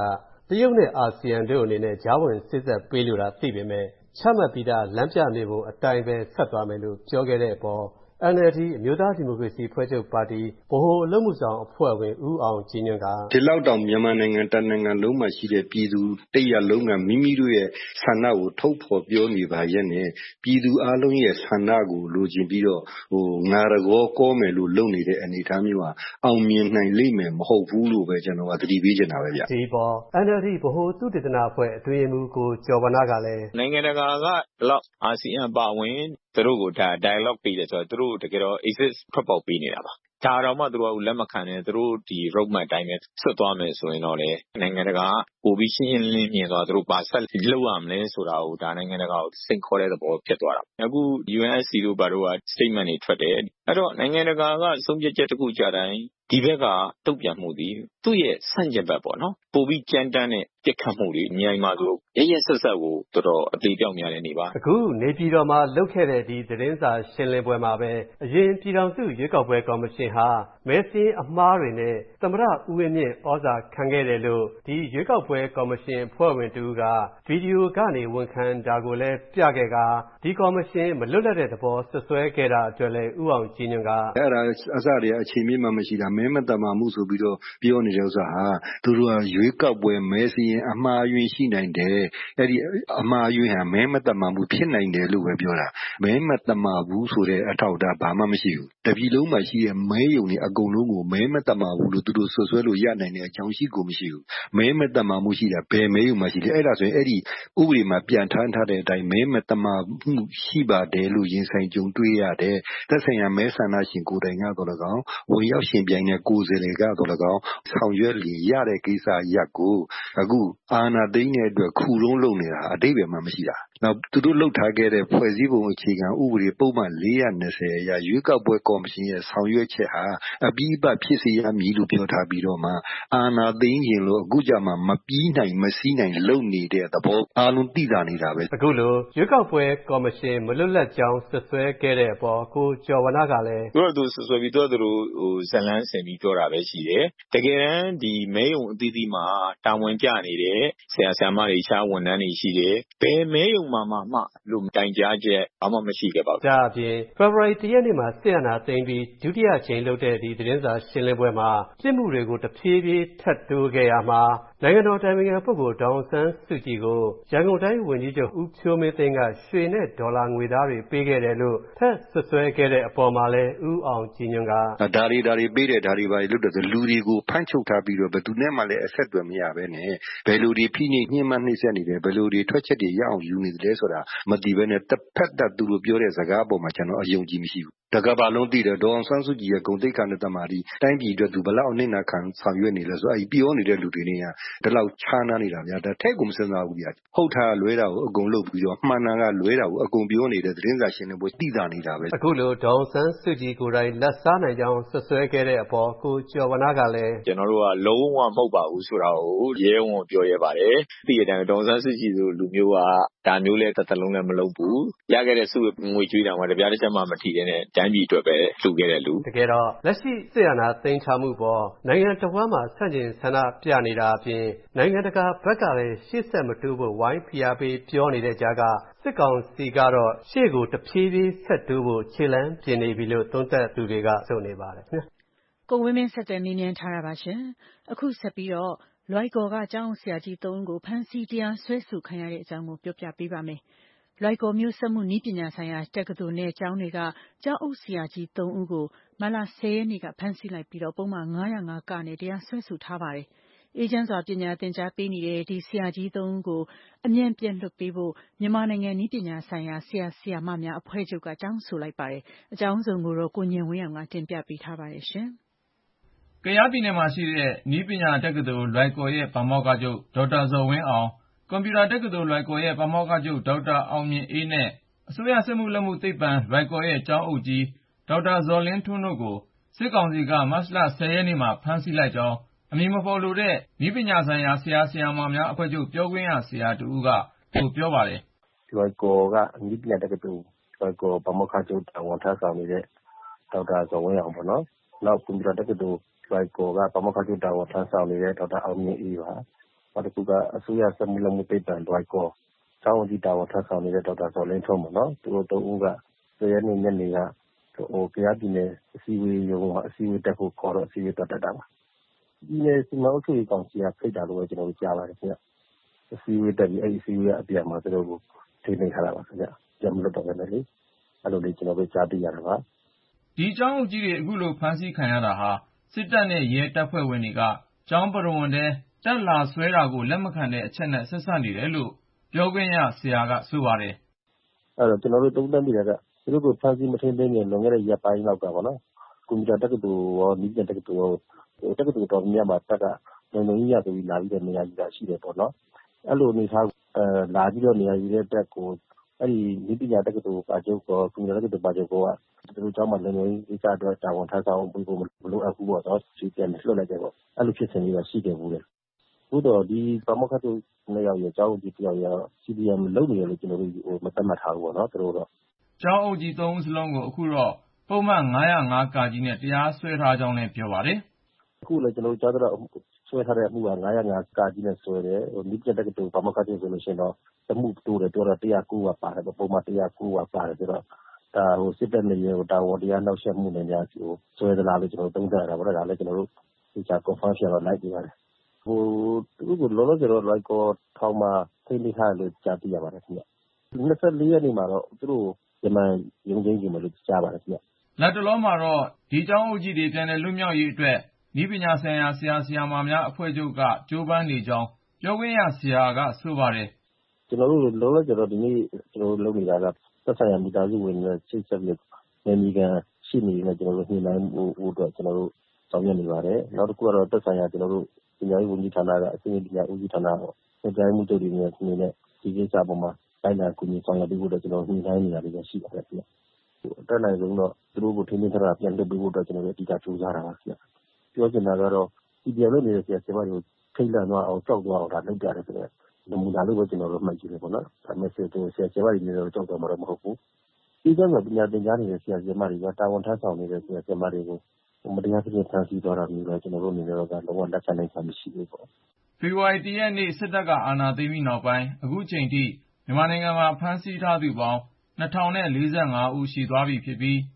M: တရုတ်နဲ့အာဆီယံတို့အနေနဲ့ကြားဝင်စေ့စပ်ပေးလိုတာသိပေမဲ့ချမှတ်ပြီးသားလမ်းပြမြေပုံအတိုင်းပဲဆက်သွားမယ်လို့ပြောခဲ့တဲ့အပေါ် NLD အမျိုးသားဒီမိုကရေစီအဖွဲ့ချုပ်ပါတီဗဟိုအလုပ်မှုဆောင်အဖွဲ့ဝင်ဦးအောင်ကြည်ညွန့်က
N: ဒီလောက်တောင်မြန်မာနိုင်ငံတနိုင်ငံလုံးမှာရှိတဲ့ပြည်သူတရလုံးကမိမိတို့ရဲ့ဆန္ဒကိုထုတ်ဖော်ပြောနေပါရဲ့နဲ့ပြည်သူအလုံးရဲ့ဆန္ဒကိုလိုချင်ပြီးတော့ငါရကောကောမယ်လို့လုပ်နေတဲ့အနေအထားမျိုးဟာအောင်မြင်နိုင်လိမ့်မယ်မဟုတ်ဘူးလို့ပဲကျွန်တော်ကသတိပေးချင်တာပဲဗျ
M: ဒီပေါ် NLD ဗဟိုသုတေသနအဖွဲ့အတွင်းမှူးကိုကျော်ဝနကလည်း
O: နိုင်ငံတကာကဘလောက်အာဆီယံပါဝင်သူတို့ကိုဒါ dialogue ပေးတယ်ဆိုတော့သူတို့တကယ်တော့ exit ထွက်ပေါက်ပေးနေတာပါဒါတော့မှသူတို့ကလက်မခံနဲ့သူတို့ဒီ road map တိုင်းပဲဆွတ်သွားမယ်ဆိုရင်တော့လေနိုင်ငံတကာပိုပြီးရှင်းရှင်းလင်းမြင်သွားသူတို့ပါဆက်လုပ်ရမလဲဆိုတာကိုဒါနိုင်ငံတကာကိုစိန်ခေါ်တဲ့သဘောဖြစ်သွားတာအခု UNSC တို့ဘာတို့က statement တွေထွက်တယ်အဲ့တော့နိုင်ငံတကာကဆုံးဖြတ်ချက်တစ်ခုကြတိုင်းဒီဘက်ကတုတ်ပြန်မှုဒီသူ့ရဲ့ဆန့်ကျင်ဘက်ပေါ့နော်ပိုပြီးကြမ်းတမ်းတဲ့ပြစ်ခတ်မှုတွေအများကြီးမှဆိုရဆက်ဆက်ကိုတော်တော်အသေးပြောက်များတဲ့နေပါ
M: အခုနေပြည်တော်မှာလုပ်ခဲ့တဲ့ဒီသတင်းစာရှင်းလင်းပွဲမှာပဲအရင်ပြည်ထောင်စုရွေးကောက်ပွဲကော်မရှင်ဟာမဲစင်းအမှားတွေနဲ့သမ္မတဦးဝင်းမြင့်ဩဇာခံခဲ့တယ်လို့ဒီရွေးကောက်ပွဲကော်မရှင်ဖွဲ့ဝင်တူကဗီဒီယိုကနေဝန်ခံတာကိုလည်းပြခဲ့ကဒီကော်မရှင်မလွတ်လပ်တဲ့သဘောဆွဆွဲခဲ့တာအတွက်လည်းဥအောင်ကြည်ညွန့်က
N: အဲ့ဒါအစတည်းအခြေမြင့်မှမရှိတာမဲမတမာမှုဆိုပြီးတော့ပြောနေတဲ့ဥစ္စာဟာသူတို့ကရွေးကောက်ပွဲမဲစင်းအမှားယွင်းရှိနိုင်တယ်အဲ့ဒီအမှားယွင်းဟာမဲမတမာမှုဖြစ်နိုင်တယ်လို့ပဲပြောတာမဲမတမာဘူးဆိုတဲ့အထောက်အထားဘာမှမရှိဘူးတပြည်လုံးမှာရှိတဲ့မဲယုံတွေအကုန်လုံးကိုမဲမတမာဘူးလို့သူတို့ဆွဆွဲလို့ရနိုင်တဲ့အကြောင်းရှိကိုမရှိဘူးမဲမတမာမှုရှိတာဘယ်မဲယုံမှာရှိလဲအဲ့ဒါဆိုရင်အဲ့ဒီဥပဒေမှာပြန်ထမ်းထားတဲ့အတိုင်းမဲမတမာမှုရှိပါတယ်လို့ရင်ဆိုင်ကြုံတွေ့ရတယ်သက်ဆိုင်ရာမဲဆန္ဒရှင်ကိုယ်တိုင်ကတော့၎င်းဝင်ရောက်ရှင်ပြိုင်တဲ့ကိုယ်စားလှယ်ကတော့၎င်းဆောင်ရွက်လျင်ရတဲ့ကိစ္စရပ်ကိုအခုအာဏာသိမ်းတဲ့အတွက်ခုလုံးလုပ်နေတာအတိတ်ပဲမှမရှိတာနောက်သူတို့လှုပ်ထားခဲ့တဲ့ဖွဲ့စည်းပုံအခြေခံဥပဒေပုံမှန်420အရရွေးကောက်ပွဲကော်မရှင်ရဲ့ဆောင်ရွက်ချက်ဟာအပြီးအပတ်ဖြစ်စေရမည်လို့ပြောထားပြီးတော့မှအာဏာသိမ်းခြင်းလို့အခုကြမှာမပြီးနိုင်မစည်းနိုင်လုပ်နေတဲ့သဘောအားလုံးသိတာနေတာပဲ
M: အခုလိုရွေးကောက်ပွဲကော်မရှင်မလွတ်လပ်ကြောင်းဆွဆွဲခဲ့တဲ့အပေါ်ကိုကျော်ဝနကလည်း
O: သူဆွဆွဲပြီးသူတို့ဇလန်းဆင်ပြီးပြောတာပဲရှိတယ်တကယ်တမ်းဒီမဲယုံအသီးသီးမှာတာဝန်ကျနေတဲ့ဆရာဆရာမတွေရှားဝန်ထမ်းတွေရှိတယ်ဘယ်မဲယုံမှာမှလို့တိုင်ကြားချက်ဘာမှမရှိခဲ့ပါဘူး
M: ဒါအပြင် February 1 ရက်နေ့မှာဆီယနာသိမ်းပြီးဒုတိယချိန်လုပ်တဲ့ဒီသတင်းစာရှင်းလင်းပွဲမှာပြစ်မှုတွေကိုတဖြည်းဖြည်းထပ်တိုးခဲ့ရမှာနိုင်ငံတော်တိုင်ပင်ခံပုဂ္ဂိုလ်ဒေါအောင်ဆန်းစုကြည်ကိုရန်ကုန်တိုင်းဝန်ကြီးချုပ်ဦးဖြိုးမင်းသိန်းကရွှေနဲ့ဒေါ်လာငွေသားတွေပေးခဲ့တယ်လို့ထပ်ဆွဆွဲခဲ့တဲ့အပေါ်မှာလည်းဦးအောင်ကြည်ညွန့်က
N: ဒါတွေပေးတယ်ဒါတွေပါလို့တဲ့လူတွေကိုဖမ်းချုပ်ထားပြီးတော့ဘယ်သူနဲ့မှလည်းအဆက်အသွယ်မရဘဲနဲ့ဘယ်လိုတွေဖိနှိပ်ညှဉ်းပန်းနှိပ်စက်နေတယ်ဘယ်လိုတွေထွက်ချက်တွေရအောင်ယူနေတယ်ဆိုတာမသိဘဲနဲ့တစ်ဖက်သက်သူတို့ပြောတဲ့စကားအပေါ်မှာကျွန်တော်အယုံကြည်မရှိဘူးတကဘာလုံးသိတယ်ဒေါအောင်ဆန်းစုကြည်ရဲ့ဂုဏ်သိက္ခာနဲ့တမာတိတိုင်းပြည်အတွက်သူဘလောက်အနစ်နာခံဆောင်ရွက်နေလဲဆိုအဲ့ပြောနေတဲ့လူတွေနေကဒီလောက်ခြားနားနေတာဗျာဒါထက်ကိုမစင်စားဘူးဗျာဟုတ်တာလွဲတာကိုအကုန်လုပ်ပြီးတော့မှန်တာကလွဲတာကိုအကုန်ပြောနေတဲ့သတင်းစာရှင်းလင်းပွဲသိတာနေတာပဲ
M: အခုလိုဒေါအောင်ဆန်းစုကြည်ကိုယ်တိုင်လက်စားနိုင်ကြောင်းဆွဆွဲခဲ့တဲ့အပေါ်ကိုကျော်ဝနကလည်း
O: ကျွန်တော်တို့ကလုံးဝမဟုတ်ပါဘူးဆိုတာကိုရဲဝံပြောရပါတယ်သိရတဲ့ဒေါအောင်ဆန်းစုကြည်ဆိုလူမျိုးကဒါမျိုးလဲတစ်လုံးလည်းမလုပ်ဘူးရခဲ့တဲ့စုငွေကျွေးတာကတပြားတစ်ချက်မှမထီတဲ့နဲ့တိုင်းပြည်အတွက်ပဲလှူခဲ့တဲ့လူ
M: တကယ်တော့လက်ရှိဆီယနာသိမ်းချမှုပေါ်နိုင်ငံတော်မှာဆန့်ကျင်ဆန္ဒပြနေတာအပြင်နိုင်ငံတကာဘက်ကလည်းရှေ့ဆက်မတိုးဖို့ဝိုင်းဖိအားပေးပြောနေတဲ့ကြားကစစ်ကောင်စီကတော့ရှေ့ကိုတဖြည်းဖြည်းဆက်တိုးဖို့ခြေလှမ်းပြင်နေပြီလို့သုံးသပ်သူတွေကဆိုနေပါတယ်ခင်ဗျာ
B: ကိုဝင်းမင်းဆက်တဲ့နည်းနည်းထားတာပါရှင်အခုဆက်ပြီးတော့လွိုက်ကော်ကကျောင်းဆရာကြီး3ဦးကိုဖမ်းဆီးတရားစွဲဆိုခံရတဲ့အကြောင်းကိုပြောပြပေးပါမယ်လွိုက်ကော်မြို့စက်မှုနည်းပညာဆိုင်ရာတက္ကသိုလ်နဲ့ကျောင်းတွေကကျောင်းအုပ်ဆရာကြီး3ဦးကိုမတ်လ10 ရက်နေ့ကဖမ်းဆီးလိုက်ပြီးတော့ပုံမှန်905ကနဲ့တရားစွဲဆိုထားပါတယ်အေဂျင့်စွာပညာသင်ကြားပေးနေတဲ့ဒီဆရာကြီး3ဦးကိုအမြန်ပြန်လွှတ်ပေးဖို့မြန်မာနိုင်ငံနည်းပညာဆိုင်ရာဆရာဆရာမများအဖွဲ့ချုပ်ကတောင်းဆိုလိုက်ပါတယ်အကြောင်းစုံကိုတော့ကိုညင်ဝင်းအောင်ကတင်ပြပေးထားပါတယ်ရှင်
P: ကယားပြည်နယ်မှာရှိတဲ့နည်းပညာတက္ကသိုလ်လွိုက်ကော်ရဲ့ပါမောက္ခချုပ်ဒေါက်တာဇော်ဝင်းအောင်ကွန်ပျူတာတက္ကသိုလ်လွိုက်ကော်ရဲ့ပါမောက္ခချုပ်ဒေါက်တာအောင်မြင့်အေးနဲ့အစိုးရစက်မှုလက်မှုသိပ္ပံလွိုက်ကော်ရဲ့ကျောင်းအုပ်ကြီးဒေါက်တာဇော်လင်းထွန်းတို့ကိုစစ်ကောင်စီကမတ်လ10 ရက်နေ့မှာဖမ်းဆီးလိုက်ကြောင်းအမည်မဖော်လိုတဲ့နည်းပညာဆိုင်ရာဆရာဆရာမများအဖွဲ့ချုပ်ပြောခွင့်ရဆရာတဦးကပြောပါတယ်
Q: လွိုက်ကော်ကနည်းပညာတက္ကသိုလ်လွိုက်ကော်ပါမောက္ခချုပ်တာဝန်ထမ်းဆောင်နေတဲ့ဒေါက်တာဇော်ဝင်းအောင်ပေါ့နော်နောက်ကွန်ပျူတာတက္ကသိုလ်လွိုက်ကော်ကပါမောက္ခချုပ်တာဝန်ထမ်းဆောင်နေတဲ့ဒေါက်တာအောင်မြင့်အေးပါနောက်တစ်ခုကအစိုးရစက်မှုလက်မှုသိပ္ပံလွိုက်ကောကျောင်းကြီးတာဝန်ထမ်းဆောင်နေတဲ့ဒေါက်တာဇော်လင်းထွန်းပေါ့နော်သူတို့သုံးဦးကရက်နေ့ညနေကကရားပြည်နယ်အစည်းအဝေးရုံးအစည်းအဝေးတက်ဖို့ခေါ်တော့အစည်းအဝေးတက်တာပါဒီနေ့စီမံအုပ်ချုပ်ရေးကောင်စီကဖိတ်တာလို့ပဲကျွန်တော်ကြားပါတယ်ခင်ဗျအစည်းအဝေးတက်ပြီးအဲ့ဒီအစည်းအဝေးကအပြန်မှာသူတို့ကိုထိန်းသိမ်းထားတာပါခင်ဗျပြန်မလွတ်တော့ဘူးလေအဲ့လိုလေးကျွန်တော်ပဲကြားသိရတာပါ
P: ဒီကျောင်းအုပ်ကြီးတွေအခုလိုဖမ်းဆီးခံရတာဟာစစ်တပ်နဲ့ရဲတပ်ဖွဲ့ဝင်တွေကကျောင်းပရဝဏ်ထဲတက်လာဆွဲတာကိုလက်မခံတဲ့အချက်နဲ့ဆက်စပ်နေတယ်လို့ပြောခွင့်ရဆရာကဆိုပါတယ်
Q: အဲ့တော့ကျွန်တော်တို့သုံးသပ်မိတာကသူတို့ကိုဖမ်းဆီးမထိန်းသိမ်းရင်လွန်ခဲ့တဲ့ရက်ပိုင်းလောက်ကပေါ့နော်ကွန်ပျူတာတက္ကသိုလ်ရောနီးပြတက္ကသိုလ်ရောတက္ကသိုလ်တော်များမှာတက်ကလုံလုံကြီးရဆိုပြီးလာပြီးတော့နေရာယူတာရှိတယ်ပေါ့နော်အဲ့လိုအနေထားလာပြီးတော့နေရာယူတဲ့တက်ကိုအဲ့ဒီနီးပညာတက္ကသိုလ်ပါချုပ်ကောကွန်ပျူတာတက္ကသိုလ်ပါချုပ်ကောကသူတို့ကျောင်းမှာလုံလုံကြီးကိစ္စအတွက်တာဝန်ထမ်းဆောင်ပြီးဖို့မလိုအပ်ဘူးပေါ့နော်ဒီပြန်လွှတ်လိုက်တယ်ပေါ့အဲ့လိုဖြစ်စဉ်လေးကရှိခဲ့ဘူးလေဘုတော့ဒီပမောက္ခတို့နှစ်ယောက်ရဲ့ကျောင်းကြီးတစ်ယောက်ရဲ့ CDM လုပ်နေတယ်လို့ကျွန်တော်တို့မသတ်မှတ်ထားဘူးပေါ့နော်သူတို့တော့
P: ကျောင်းအုပ်ကြီး၃ဦးစလုံးကိုအခုတော့ပုံမှန်905ကကြီးနဲ့တရားစွဲထားကြောင်းလည်းပြောပါတယ်
Q: အခုလည်းကျွန်တော်ကြားတော့ဆွဲထားတဲ့အမှုက905ကကြီးနဲ့ဆွဲတယ်နိပြတက္ကသိုလ်ပမောက္ခတို့ဆိုလို့ရှိရင်တော့အမှုတိုးတယ်တော့109ကပါတယ်ပုံမှန်109ကပါတယ်ဆိုတော့ဒါစစ်တပ်နဲ့ရဲကိုတာဝန်တရားနှောက်ယှက်မှုနဲ့များဆွဲသလားလို့ကျွန်တော်သုံးသပ်ရတာပေါ့ဒါလည်းကျွန်တော်တို့ဒီချာ confirm ဖြစ်တော့လိုက်ပြပါတယ်သူတို့လောလောဆယ်တော့ like ထောင်မှာထိန်းသိမ်းထားတယ်လို့ကြားသိရပါတယ်ခင်ဗျ24ရက်နေ့မှာတော့သူတို့ယမန်ရုံးချင်းကြီးမလို့ကြားပါတယ်ခင်ဗျ
P: လက်တလုံးမှာတော့ဒီကျောင်းအုပ်ကြီးတွေပြန်လည်လွတ်မြောက်ရေးအတွက်နည်းပညာဆိုင်ရာဆရာဆရာမများအဖွဲ့ချုပ်ကကြိုးပမ်းနေကြောင်းပြောခွင့်ရဆရာကဆိုပါတယ်
Q: ကျွန်တော်တို့လောလောဆယ်တော့ဒီနေ့ကျွန်တော်တို့လုပ်နေတာကသက်ဆိုင်ရာမိသားစုဝင်တွေချိတ်ဆက်ပြီးနယ်မြေကန်ရှိနေနေကျွန်တော်တို့ညှိနှိုင်းဖို့အတွက်ကျွန်တော်တို့ဆောင်ရွက်နေပါတယ်နောက်တစ်ခုကတော့သက်ဆိုင်ရာကျွန်တော်တို့ပညာရေးဝန်ကြီးဌာနကအစီအစဉ်ပညာဦးစီးဌာနကိုစကြမှုတို့တွေနဲ့ဒီနေ့ဒီကိစ္စပေါ်မှာတိုင်းလာကူညီဆောင်ရွက်ပေးဖို့အတွက်ကျွန်တော်ညှိနှိုင်းနေတာတွေရှိပါတယ်ခင်ဗျအတက်နိုင်ဆုံးတော့သူတို့ကိုထိန်းသိမ်းထားတာပြန်လွှတ်ပေးဖို့အတွက်ကျွန်တော်တို့အဓိကကြိုးစားတာပါခင်ဗျပြောချင်တာကတော့ဒီပြန်လွှတ်နေတဲ့ဆရာတွေကိုထိန်းလန့်သွားအောင်ကြောက်သွားအောင်ဒါလုပ်ကြတယ်ဆိုတော့နမူနာလို့ပဲကျွန်တော်တို့မှတ်ကြည့်တယ်ပေါ့နော်ဒါမဲ့ဆရာတွေလည်းကြောက်တော့မှာတော့မဟုတ်ဘူးဒီကနေ့ပညာသင်ကြားနေတဲ့ဆရာတွေကတာဝန်ထမ်းဆောင်နေတဲ့ဆရာတွေကိုမတရားဖြစ်ဖန်ဆီးသွားတာမျိုးတော့ကျွန်တော်တို့အနေနဲ့တော့လုံးဝလက်ခံနိုင်မှာမရှိဘူးပေါ့
P: ဖေဖော်ဝါရီ ရက်နေ့စစ်တပ်ကအာဏာသိမ်းပြီးနောက်ပိုင်းအခုချိန်ထိမြန်မာနိုင်ငံမှာဖမ်းဆီးထားသူပေါင်း2045ဦးရှိသွားပြီဖြစ်ပြီး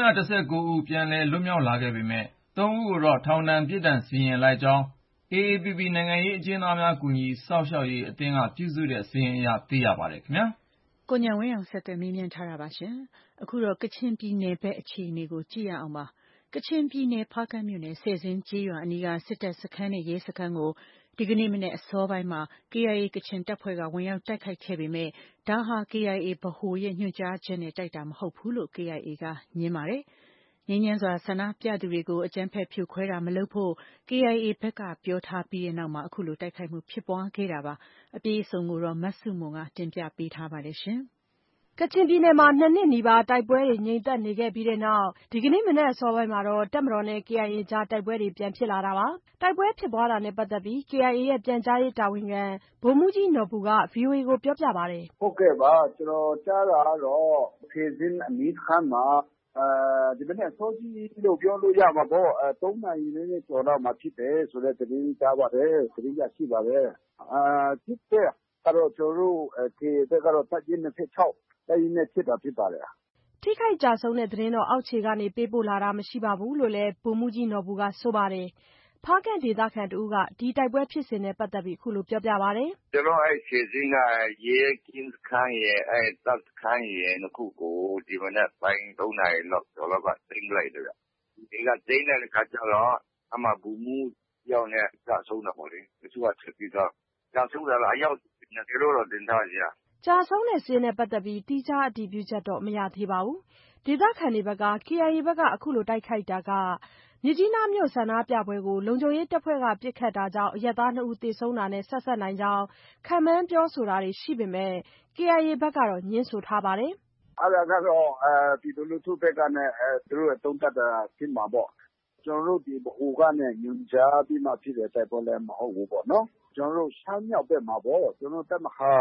P: 319ဦးပြန်လည်လွတ်မြောက်လာခဲ့ပေမဲ့3ဦးကိုတော့ထောင်ဒဏ်ပြစ်ဒဏ်စီရင်လိုက်ကြောင်း AAPP နိုင်ငံရေးအကျဉ်းသားများကူညီစောင့်ရှောက်ရေးအသင်းကပြုစုတဲ့စာရင်းအရသိရပါတယ်ခင်ဗျာ
B: ကိုဉာဏ်ဝင်းအောင်ဆက်သွယ်မေးမြန်းထားတာပါရှင်အခုတော့ကချင်ပြည်နယ်ဘက်အခြေအနေကိုကြည့်ရအောင်ပါကချင်ပြည်နယ်ဖားကန့်မြို့နယ်ဆယ်ဇင်းကျေးရွာအနီးကစစ်တပ်စခန်းနဲ့ရဲစခန်းကိုဒီကနေ့မနေ့အစောပိုင်းမှာ KIA ကချင်တပ်ဖွဲ့ကဝင်ရောက်တိုက်ခိုက်ခဲ့ပေမဲ့ဒါဟာ KIA ဗဟိုရဲ့ညွှန်ကြားချက်နဲ့တိုက်တာမဟုတ်ဘူးလို့ KIA ကညင်းပါတယ်။ငြိမ်းချမ်းစွာဆန္ဒပြသူတွေကိုအကြမ်းဖက်ဖြိုခွဲတာမလုပ်ဖို့ KIA ဘက်ကပြောထားပြီးတဲ့နောက်မှာအခုလိုတိုက်ခိုက်မှုဖြစ်ပွားခဲ့တာပါ။အပြည့်အစုံကိုတော့မဆုမွန်ကတင်ပြပေးထားပါတယ်ရှင်။ကချင်ပြည်နယ်မှာ2နှစ်နီးပါးတိုက်ပွဲတွေငြိမ်သက်နေခဲ့ပြီးတဲ့နောက်ဒီကနေ့မနက်အစောပိုင်းမှာတော့တပ်မတော်နဲ့ KIA ကြားတိုက်ပွဲတွေပြန်ဖြစ်လာတာပါ။တိုက်ပွဲဖြစ်ပွားတာနဲ့ပတ်သက်ပြီး KIA ရဲ့ပြန်ကြားရေးတာဝန်ခံဗိုလ်မှူးကြီးနော်ဘူက VOA ကိုပြောပြပါတယ်
R: ။ဟုတ်ကဲ့ပါကျွန်တော်ကြားတာကတော့ဆယ်ဇင်းအနီးခန်းမှာဒီမနေ့အစောကြီးလို့ပြောလို့ရမှာပေါ့3နာရီနဲ့ကျော်တော့မှဖြစ်တယ်ဆိုတဲ့သတင်းကြားပါတယ်သတင်းရရှိပါတယ်ဖြစ်တဲ့ကတော့ကျွန်တော်တို့ KIA ဘက်ကတော့တပ်ရင်း26တိုင်းနဲ့ဖြစ်တာဖြစ်ပါတယ်
B: ထိခိုက်ကြဆုံးတဲ့သတင်းတော့အောက်ခြေကနေပေးပို့လာတာမရှိပါဘူးလို့လည်းဗိုလ်မှူးကြီးနော်ဘူကဆိုပါတယ်ဖားကန့်ဒေသခံတဦးကဒီတိုက်ပွဲဖြစ်စဉ်နဲ့ပတ်သက်ပြီးအခုလိုပြောပြပါတယ်
R: ကျွန်တော်အဲ့ဆယ်ဇင်းကရဲကင်းစခန်းရဲ့အဲ့တပ်စခန်းရဲ့နှစ်ခုကိုဒီမနေ့ပိုင်း3နာရီလောက်ကျော်လောက်ကသိမ်းလိုက်တယ်ဒီကသိမ်းတဲ့ခါကျတော့အမှဘူမူရောက်နေကြဆုံးတော့ပေါ့လေတချို့ကချက်ပြီးတော့ကြောက်ဆုံးတယ်လားအရောက်20လို့တော့တင်ထားကြ
B: ကြာဆုံးတဲ့စီးနဲ့ပတ်သက်ပြီးတိကျအတည်ပြုချက်တော့မရသေးပါဘူးဒေသခံတွေဘက်က KIA ဘက်ကအခုလိုတိုက်ခိုက်တာကမြစ်ကြီးနားမြို့ဆန္ဒပြပွဲကိုလုံခြုံရေးတပ်ဖွဲ့ကပစ်ခတ်တာကြောင့်အရပ်သား2ဦးသေဆုံးတာနဲ့ဆက်ဆက်နိုင်ကြောင်းခံမှန်းပြောဆိုတာတွေရှိပေမဲ့ KIA ဘက်ကတော့ညှင်းဆိုထားပါတယ်
R: အဲ့ဒါကတော့ပြည်သူလူထုဘက်ကနဲ့သူတို့တုံးတက်တာဖြစ်မှာပေါ့ကျွန်တော်တို့ဒီဗဟိုကနေညွန်ကြားပြီးမှဖြစ်တဲ့တိုက်ပွဲလည်းမဟုတ်ဘူးပေါ့နော်ကျွန်တော်တို့ရှမ်းမြောက်ဘက်မှာပေါ့ကျွန်တော်တပ်မဟာ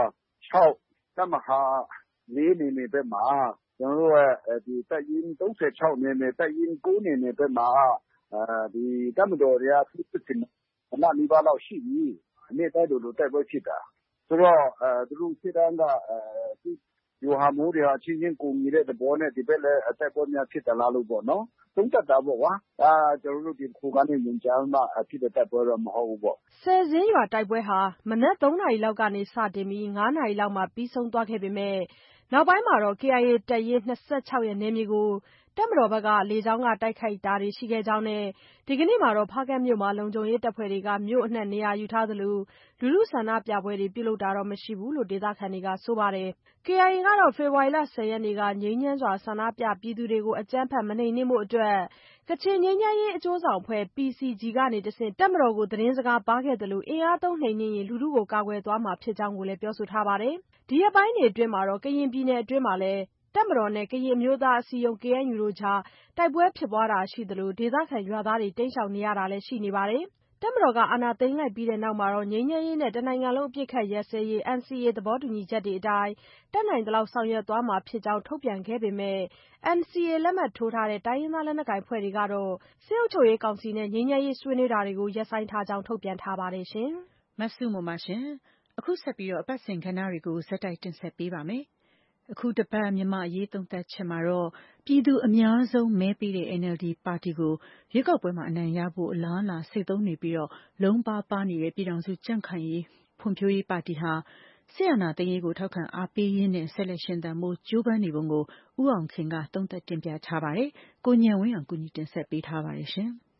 R: 6တပ်မဟာ4နေနေဘက်မှာကျွန်တော်တို့ရဲ့ဒီတပ်ရင်း36နေနေတပ်ရင်း9နေနေဘက်မှာဒီတပ်မတော်တွေကဖြစ်နေခဏနီးပါးလောက်ရှိပြီနေ့တိုင်းလိုတိုက်ပွဲဖြစ်တာဆိုတော့သူတို့စစ်တမ်းကယူဟာမိုးတွေဟာချင်းချင်းကိုညီတဲ့သဘောနဲ့ဒီဘက်လည်းတိုက်ပွဲများဖြစ်တယ်လားလို့ပေါ့နော်သုံးသပ်တာပေါ့ကွာကျွန်တော်တို့ဒီခုကနေညွန်ကြားမှဖြစ်တဲ့တိုက်ပွဲတော့မဟုတ်ဘူးပေါ့
S: ဆယ်ဇင်းရွာတိုက်ပွဲဟာမနက်3 နာရီလောက်ကနေစတင်ပြီး9 နာရီလောက်မှာပြီးဆုံးသွားခဲ့ပေမဲ့နောက်ပိုင်းမှာတော့ KIA တပ်ရင်း26ရဲ့နယ်မြေကိုတပ်မတော်ဘက်ကလေကြောင်းကတိုက်ခိုက်တာတွေရှိခဲ့ကြောင်းနဲ့ဒီကနေ့မှာတော့ဖားကန့်မြို့မှာလုံခြုံရေးတပ်ဖွဲ့တွေကမြို့အနှံ့နေရာယူထားသလိုလူထုဆန္ဒပြပွဲတွေပြုလုပ်တာတော့မရှိဘူးလို့ဒေသခံတွေကဆိုပါတယ်။ KIA ကတော့ဖေဖော်ဝါရီလ 10 ရက်နေ့ကငြိမ်းချမ်းစွာဆန္ဒပြပြည်သူတွေကိုအကြမ်းဖက်မနှိမ်နင်းဖို့အတွက်ကချင်ငြိမ်းချမ်းရေးအကျိုးဆောင်အဖွဲ့ PCG ကနေတဆင့်တပ်မတော်ကိုသတင်းစကားပါးခဲ့သလိုအင်အားသုံးနှိမ်နင်းရင်လူထုကိုကာကွယ်သွားမှာဖြစ်ကြောင်းကိုလည်းပြောဆိုထားပါတယ်။ဒီရက်ပိုင်းတွေအတွင်းမှာတော့ကရင်ပြည်နယ်အတွင်းမှာလည်းတပ်မတော်နဲ့ကရင်မျိုးသားအစည်းအရုံး KNU တို့ကြားတိုက်ပွဲဖြစ်ပွားတာရှိသလိုဒေသခံရွာသားတွေတိမ်းရှောင်နေရတာလည်းရှိနေပါတယ်။တပ်မတော်ကအာဏာသိမ်းလိုက်ပြီးတဲ့နောက်မှာတော့ငြိမ်းချမ်းရေးနဲ့တနိုင်ငံလုံးအပြစ်ခတ်ရပ်စဲရေး NCA သဘောတူညီချက်တွေအတိုင်းတတ်နိုင်သလောက်ဆောင်ရွက်သွားမှာဖြစ်ကြောင်းထုတ်ပြန်ခဲ့ပေမဲ့ NCA လက်မှတ်ထိုးထားတဲ့တိုင်းရင်းသားလက်နက်ကိုင်အဖွဲ့တွေကတော့စစ်အုပ်ချုပ်ရေးကောင်စီနဲ့ငြိမ်းချမ်းရေးဆွေးနွေးတာတွေကိုရပ်ဆိုင်းထားကြောင်းထုတ်ပြန်ထားပါတယ်ရှင်
B: ။မဆုမမရှင်အခုဆက်ပြီးတော့အပတ်စဉ်ခန်းဓာတွေကိုဇက်တိုက်တင်ဆက်ပေးပါမယ်။အခုတပတ်မြန်မာအရေးသုံးသပ်ချက်မှာတော့ပြည်သူအများဆုံးမဲပေးတဲ့ NLD ပါတီကိုရွေးကောက်ပွဲမှာအနိုင်ရဖို့အလားအလာစိတ်သုံးနေပြီးတော့လုံးပါးပါးနေတဲ့ပြည်ထောင်စုကြံ့ခိုင်ရေးဖွံ့ဖြိုးရေးပါတီဟာဆီယနာသိန်းရေးကိုထောက်ခံအားပေးရင်းနဲ့ဆက်လက်ရှင်သန်မှုကြိုးပမ်းနေပုံကိုဦးအောင်ခင်ကသုံးသပ်တင်ပြထားပါတယ်။ကိုညံဝင်းအောင်ကူညီတင်ဆက်ပေးထားပါတယ်ရှင်။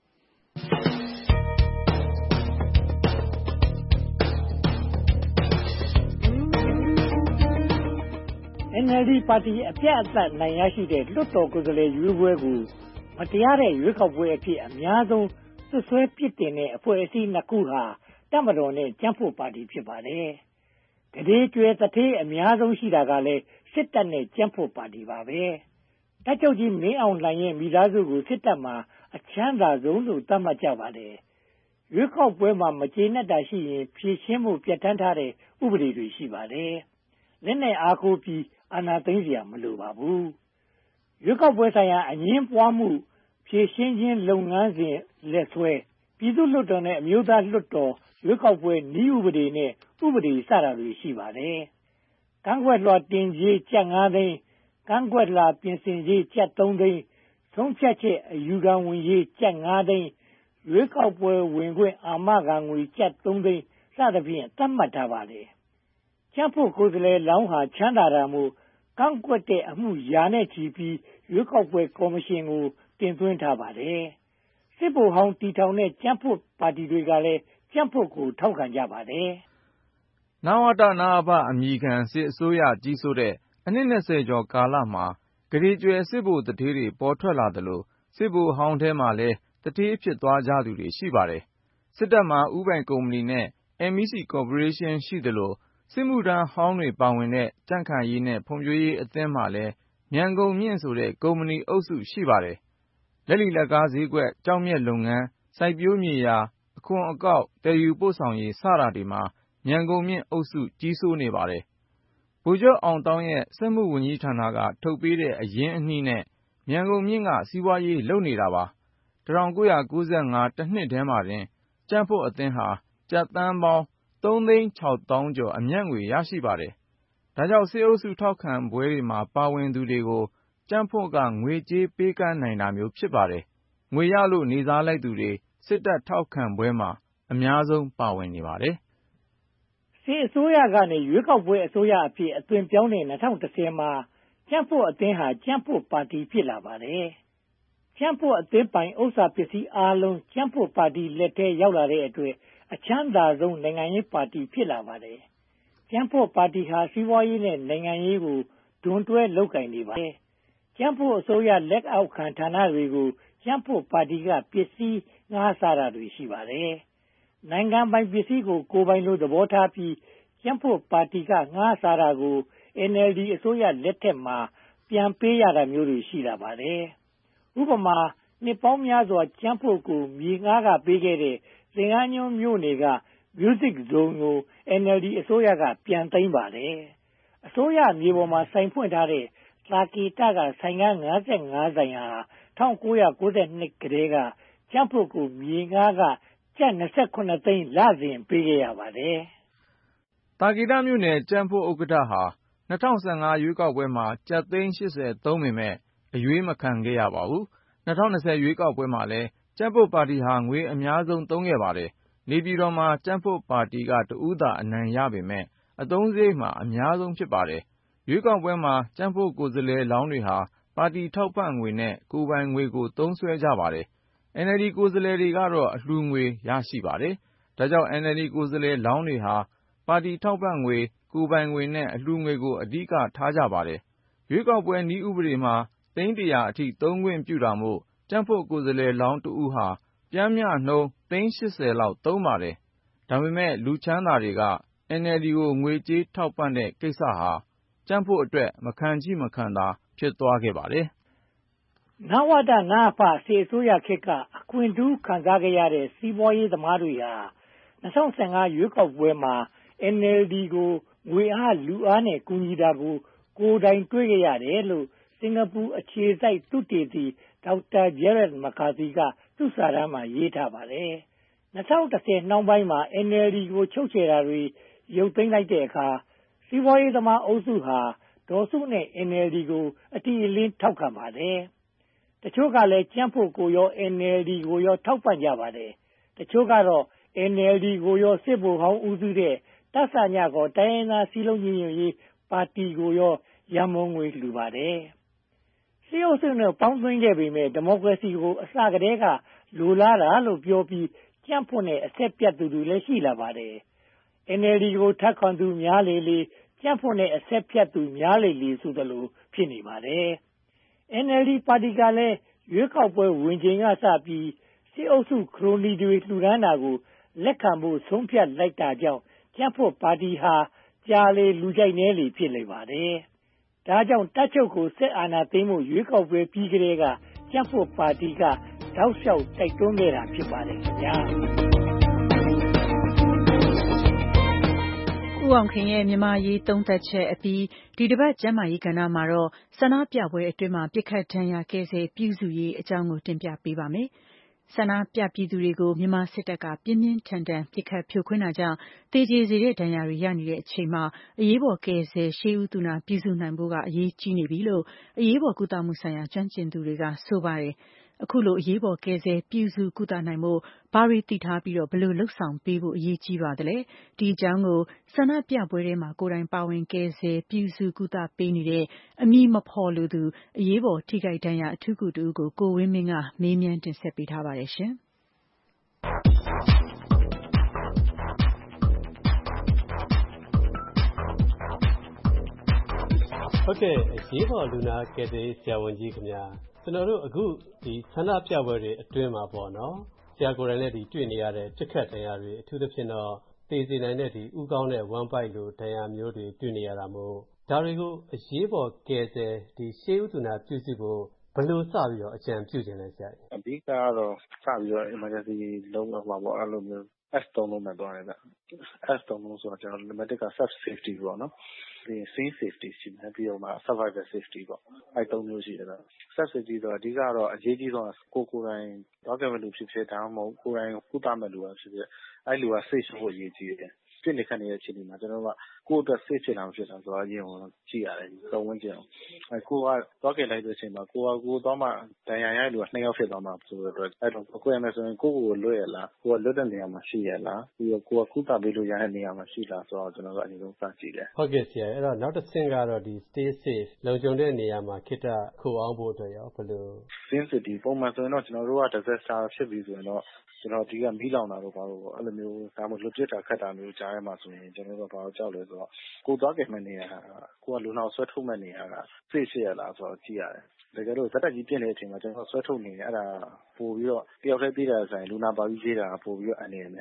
T: NLD ပါတီအပြတ်အသတ်နိုင်ရရှိတဲ့လွှတ်တော်ကိုယ်စားလှယ်ရွေးပွဲကိုမတရားတဲ့ရွေးကောက်ပွဲအဖြစ်အများဆုံးဆွဆွဲပြစ်တင်တဲ့အဖွဲ့အစည်းနှစ်ခုဟာတပ်မတော်နဲ့ကြံ့ဖွံ့ပါတီဖြစ်ပါတယ်။ကလေးကျွဲတထေးအများဆုံးရှိတာကလည်းစစ်တပ်နဲ့ကြံ့ဖွံ့ပါတီပါပဲ။တပ်ချုပ်ကြီးမင်းအောင်လှိုင်ရဲ့မိသားစုကိုစစ်တပ်မှာအချမ်းသာဆုံးလို့သတ်မှတ်ကြပါတယ်။ရွေးကောက်ပွဲမှာမကျေနပ်တာရှိရင်ဖြေရှင်းမှုပြဋ္ဌာန်းထားတဲ့ဥပဒေတွေရှိပါတယ်။လက်နဲ့အားကိုးပြီးအာဏာသိမ်းစရာမလိုပါဘူး။ရွေးကောက်ပွဲဆိုင်ရာအငြင်းပွားမှုဖြေရှင်းခြင်းလုပ်ငန်းစဉ်လက်ဆွဲပြည်သူ့လွှတ်တော်နဲ့အမျိုးသားလွှတ်တော်ရွေးကောက်ပွဲနည်းဥပဒေနဲ့ဥပဒေစတာတွေရှိပါတယ်။ကန့်ကွက်လွှာတင်ကြေးကျပ်5 သိန်းကန့်ကွက်လွှာပြင်ဆင်ကြေးကျပ်3 သိန်းဆုံးဖြတ်ချက်အယူခံဝင်ကြေးကျပ်5 သိန်းရွေးကောက်ပွဲဝင်ခွင့်အာမခံငွေကျပ်3 သိန်းစသဖြင့်သတ်မှတ်ထားပါတယ်။ကြံ့ဖွံ့ကိုယ်စားလှယ်လောင်းဟာချမ်းသာတာမို့ကန့်ကွက်တဲ့အမှုရာနဲ့ချီပြီးရွေးကောက်ပွဲကော်မရှင်ကိုတင်သွင်းထားပါတယ်။စစ်ဗိုလ်ဟောင်းတီထောင်တဲ့ကြံ့ဖွံ့ပါတီတွေကလည်းကြံ့ဖွံ့ကိုထောက်ခံကြပါတယ်
P: ။နဝတ/နအဖအမည်ခံစစ်အစိုးရကြီးစိုးတဲ့အနှစ်20ကျော်ကာလမှာဂရေကြွယ်စစ်ဗိုလ်တထေးတွေပေါ်ထွက်လာသလိုစစ်ဗိုလ်ဟောင်းထဲမှာလည်းတထေးဖြစ်သွားကြသူတွေရှိပါတယ်။စစ်တပ်မှာဦးပိုင်ကုမ္ပဏီနဲ့ MEC ကော်ပိုရေးရှင်းရှိသလိုစစ်မှုထမ်းဟောင်းတွေပါဝင်တဲ့ကြံ့ခိုင်ရေးနဲ့ဖွံ့ဖြိုးရေးအသင်းမှာလည်းမြန်ဂုဏ်မြင့်ဆိုတဲ့ကုမ္ပဏီအုပ်စုရှိပါတယ်။လက်လီလက်ကားဈေးကွက်ကျောက်မျက်လုပ်ငန်းစိုက်ပျိုးမြေယာအခွန်အကောက်တည်ယူပို့ဆောင်ရေးစတာတွေမှာမြန်ဂုဏ်မြင့်အုပ်စုကြီးစိုးနေပါတယ်။ဗိုလ်ချုပ်အောင်သောင်းရဲ့စက်မှုဝန်ကြီးဌာနကထုတ်ပေးတဲ့အရင်းအနှီးနဲ့မြန်ဂုဏ်မြင့်ကစီးပွားရေးလုပ်နေတာပါ။1995တနှစ်ထဲမှာတင်ကြံ့ဖွံ့အသင်းဟာကျပ်သန်းပေါင်း3,600,000 ကျော်အမြတ်ငွေရရှိပါတယ်။ဒါကြောင့်စစ်အုပ်စုထောက်ခံပွဲတွေမှာပါဝင်သူတွေကိုကြံ့ဖွံ့ကငွေကြေးပေးကမ်းနိုင်တာမျိုးဖြစ်ပါတယ်။ငွေရလို့နေစားလိုက်သူတွေစစ်တပ်ထောက်ခံပွဲမှာအများဆုံးပါဝင်နေပါတယ်
T: ။စစ်အစိုးရကနေရွေးကောက်ပွဲအစိုးရအဖြစ်အသွင်ပြောင်းတဲ့2010မှာကြံ့ဖွံ့အသင်းဟာကြံ့ဖွံ့ပါတီဖြစ်လာပါတယ်။ကြံ့ဖွံ့အသင်းပိုင်ဥစ္စာပစ္စည်းအားလုံးကြံ့ဖွံ့ပါတီလက်ထဲရောက်လာတဲ့အတွက်အချမ်းသာဆုံးနိုင်ငံရေးပါတီဖြစ်လာပါတယ်။ကြံ့ဖွံ့ပါတီဟာစီးပွားရေးနဲ့နိုင်ငံရေးကိုဒွန်တွဲလုပ်ကိုင်နေပါတယ်။ကြံ့ဖွံ့အစိုးရလက်အောက်ခံဌာနတွေကိုကြံ့ဖွံ့ပါတီကပစ္စည်းငှားစားတာတွေရှိပါတယ်။နိုင်ငံပိုင်ပစ္စည်းကိုကိုယ်ပိုင်လိုသဘောထားပြီးကြံ့ဖွံ့ပါတီကငှားစားတာကို NLD အစိုးရလက်ထက်မှာပြန်ပေးရတာမျိုးတွေရှိလာပါတယ်။ဥပမာနှစ်ပေါင်းများစွာကြံ့ဖွံ့ကိုမြေငှားကပေးခဲ့တဲ့သင်္ကန်းကျွန်းမြို့နယ်က Music Zone ကို NLD အစိုးရကပြန်သိမ်းပါတယ်။အစိုးရမြေပေါ်မှာဆိုင်ဖွင့်ထားတဲ့သာကေတကဆိုင်ကန်း55ဆိုင်ဟာ1992ကတည်းကကြံ့ဖွံ့ကိုမြေငှားကကျပ်29 သိန်းလစဉ်ပေးခဲ့ရပါတယ်
P: ။သာကေတမြို့နယ်ကြံ့ဖွံ့ဥက္ကဋ္ဌဟာ2015ရွေးကောက်ပွဲမှာကျပ်သိန်း80သုံးပေမဲ့အရွေးမခံခဲ့ရပါဘူး။ 2020ရွေးကောက်ပွဲမှာလည်းကြံ့ဖွံ့ပါတီဟာငွေအများဆုံးသုံးခဲ့ပါတယ်။နေပြည်တော်မှာကြံ့ဖွံ့ပါတီကတဦးသာအနိုင်ရပေမဲ့အသုံးစရိတ်မှာအများဆုံးဖြစ်ပါတယ်။ရွေးကောက်ပွဲမှာကြံ့ဖွံ့ကိုယ်စားလှယ်လောင်းတွေဟာပါတီထောက်ပံ့ငွေနဲ့ကိုယ်ပိုင်ငွေကိုသုံးစွဲကြပါတယ်။ NLD ကိုယ်စားလှယ်တွေကတော့အလှူငွေရရှိပါတယ်။ဒါကြောင့် NLD ကိုယ်စားလှယ်လောင်းတွေဟာပါတီထောက်ပံ့ငွေ၊ကိုယ်ပိုင်ငွေနဲ့အလှူငွေကိုအဓိကထားကြပါတယ်။ရွေးကောက်ပွဲနည်းဥပဒေမှာသိန်း 100 အထိသုံးခွင့်ပြုတာမို့ကြံ့ဖွံ့ကိုယ်စားလှယ်လောင်းတဦးဟာပျမ်းမျှနှုန်းသိန်း 80 လောက်သုံးပါတယ်။ဒါပေမဲ့လူချမ်းသာတွေက NLD ကိုငွေကြေးထောက်ပံ့တဲ့ကိစ္စဟာကြံ့ဖွံ့အတွက်မခံချိမခံသာဖြစ်သွားခဲ့ပါတယ်
T: ။နဝတ/နအဖစစ်အစိုးရခေတ်ကအခွင့်ထူးခံစားခဲ့ရတဲ့စီးပွားရေးသမားတွေဟာ2015ရွေးကောက်ပွဲမှာ NLD ကိုငွေအားလူအားနဲ့ကူညီတာကိုကိုယ်တိုင်တွေ့ခဲ့ရတယ်လို့စင်္ကာပူအခြေစိုက်သုတေသီဒေါက်တာ Gerard McCarthy ကသူ့စာတမ်းမှာရေးထားပါတယ်။2010နှောင်းပိုင်းမှာ NLD ကိုချုပ်ချယ်တာတွေရုပ်သိမ်းလိုက်တဲ့အခါစီးပွားရေးသမားအုပ်စုဟာဒေါ်စုနဲ့ NLD ကိုအတိအလင်းထောက်ခံပါတယ်။တချို့ကလည်းကြံ့ဖွံ့ကိုရော NLD ကိုရောထောက်ပံ့ကြပါတယ်။တချို့ကတော့ NLD ကိုရောစစ်ဗိုလ်ဟောင်းဦးစီးတဲ့တစညခေါ်တိုင်းရင်းသားစည်းလုံးညီညွတ်ရေးပါတီကိုရောရန်ပုံငွေလှူပါတယ်။စစ်အုပ်စုနဲ့ပေါင်းသွင်းခဲ့ပေမယ့်ဒီမိုကရေစီကိုအစကတည်းကလိုလားတာလို့ပြောပြီးကြံ့ဖွံ့နဲ့အဆက်ပြတ်သူတွေလည်းရှိလာပါတယ်။ NLD ကိုထောက်ခံသူများလေလေကြံ့ဖွံ့နဲ့အဆက်ဖြတ်သူများလေလေဆိုသလိုဖြစ်နေပါတယ်။ NLD ပါတီကလည်းရွေးကောက်ပွဲဝင်ချိန်ကစပြီးစစ်အုပ်စုခရိုနီတွေလှူဒါန်းတာကိုလက်ခံဖို့ဆုံးဖြတ်လိုက်တာကြောင့်ကြံ့ဖွံ့ပါတီဟာကြာလေလူကြိုက်နည်းလေဖြစ်နေပါတယ်။ဒါကြောင့်တပ်ချုပ်ကိုစစ်အာဏာသိမ်းဖို့ရွေးကောက်ပွဲပြီးကတည်းကကြံ့ဖွံ့ပါတီကတောက်လျှောက်တိုက်တွန်းခဲ့တာဖြစ်ပါတယ်ခင်ဗျာ။
B: ဦးအောင်ခင်ရဲ့မြန်မာရေးသုံးသပ်ချက်အပြီးဒီတစ်ပတ်ကျမ်းမာရေးကဏ္ဍမှာတော့ဆန္ဒပြပွဲအတွင်းမှာပြစ်ခတ်ဒဏ်ရာကယ်ဆယ်ပြုစုရေးအကြောင်းကိုတင်ပြပေးပါမယ်။ဆန္ဒပြပြည်သူတွေကိုမြန်မာစစ်တပ်ကပြင်းပြင်းထန်ထန်ပြစ်ခတ်ဖြိုခွင်းတာကြောင့်သေကျေစေတဲ့ဒဏ်ရာတွေရနေတဲ့အချိန်မှာအရေးပေါ်ကယ်ဆယ်ရှေးဦးသူနာပြုစုနိုင်ဖို့ကအရေးကြီးနေပြီလို့အရေးပေါ်ကုသမှုဆိုင်ရာကျွမ်းကျင်သူတွေကဆိုပါတယ်။အခုလိုအရေးပေါ်ကယ်ဆယ်ပြုစုကုသနိုင်ဖို့ဘာတွေသိထားပြီးဘယ်လိုလုပ်ဆောင်ပေးဖို့အရေးကြီးပါသလဲဒီအကြောင်းကိုဆန္ဒပြပွဲထဲမှာကိုယ်တိုင်ပါဝင်ကယ်ဆယ်ပြုစုကုသပေးနေတဲ့အမည်မဖော်လိုသူအရေးပေါ်ထိခိုက်ဒဏ်ရာအထူးကုတဦးကိုကိုဝင်းမင်းကမေးမြန်းတင်ဆက်ပေးထားပါတယ်ရှင်။
M: ဟုတ်ကဲ့အရေးပေါ်လူနာကယ်ဆယ်ရေးဆရာဝန်ကြီးခင်ဗျာကျွန်တော်တို့အခုဒီဆန္ဒပြပွဲတွေအတွင်းမှာပေါ့နော်ဆရာကိုယ်တိုင်လည်းတွေ့နေရတဲ့ပြစ်ခတ်ဒဏ်ရာတွေအထူးသဖြင့်တော့သေစေနိုင်တဲ့ဒီဥကောင်းတဲ့ဝမ်းပိုက်လိုဒဏ်ရာမျိုးတွေတွေ့နေရတာမို့ဒါတွေကိုအရေးပေါ်ကယ်ဆယ်ဒီရှေးဥသူနာပြုစုဖို့ဘယ်လိုစပြီးတော့အကြံပြုခြင်းလဲဆရာ
K: အဓိကတော့စပြီးတော့ emergency လုံးမှာပေါ့အဲ့လိုမျိုး S3 လုံးနဲ့သွားတယ်ဗျ S3 လုံးဆိုတော့ကျွန်တော် pneumatic က self safety ပေါ့နော်ပြီးရင် scene safety ရှိမယ်ပြီးတော့မှ survival safety ပေါ့အဲ့3မျိုးရှိတယ်ဗျ self safety ဆိုတော့အဓိကတော့အရေးကြီးဆုံးကိုယ်တိုင်သွားခဲ့မဲ့လူဖြစ်ဖြစ်ဒါမှမဟုတ်ကိုယ်တိုင်ကုသမဲ့လူဖြစ်ဖြစ်အဲ့လူက safe ဖို့အရေးကြီးတယ်ဖြစ်နေခက်နေတဲ့အချိန်တွေမှာကျွန်တော်တို့ကကိုယ့်အတွက် safe ဖြစ်လားမဖြစ်လားဆိုတော့အရင်ကြည့်ရတယ်သုံးဝင်ကြည့်အောင်ကိုကသွားခဲ့လိုက်တဲ့အချိန်မှာကိုသွားမှဒဏ်ရာရတဲ့လူက2ယောက်ဖြစ်သွားမှာဆိုတော့အဲ့တော့ကိုယ်ရမယ်ဆိုရင်ကိုယ့်ကိုလွတ်ရလားကိုယ်လွတ်တဲ့နေရာမှာရှိရလားပြီးတော့ကိုယ်ကုသပေးလို့ရတဲ့နေရာမှာရှိလားဆိုတော့ကျွန်တော်တို့အရင်ဆုံးစကြည့်တယ်
M: ဟုတ်ကဲ့ဆရာအဲ့တော့နောက်တစ်ဆင့်ကတော့ဒီ stay safe လုံခြုံတဲ့နေရာမှာခိတ္တခိုအောင်ဖို့အတွက်ရောဘယ်လို
K: scene safety ပုံမှန်ဆိုရင်တော့ကျွန်တော်တို့က disaster ဖြစ်ပြီဆိုရင်တော့ကျွန်တော်ဒီကမီးလောင်တာတို့ဘာလို့အဲ့လိုမျိုးဒါမှမဟုတ်လွတ်ပစ်တာခတ်တာမျိုးကြားရမှာဆိုရင်ကျွန်တော်တို့ကဘာလို့ကြောက်လဲဆိုတော့ကိုသွားကြမဲ့နေရာကိုကလူနာဆွဲထုတ်မဲ့နေရာက safe ဖြစ်ရလားဆိုတော့ကြည့်ရတယ်တကယ်လို့ဇက်တက်ကြီးပြင်းနေတဲ့အချိန်မှာကျွန်တော်ဆွဲထုတ်နေတယ်အဲ့ဒါပို့ပြီးတော့တယောက်တည်းပြေးတာဆိုင်လူနာပါပြီးပြေးတာပို့ပြီးတော့အနေနဲ့များတယ်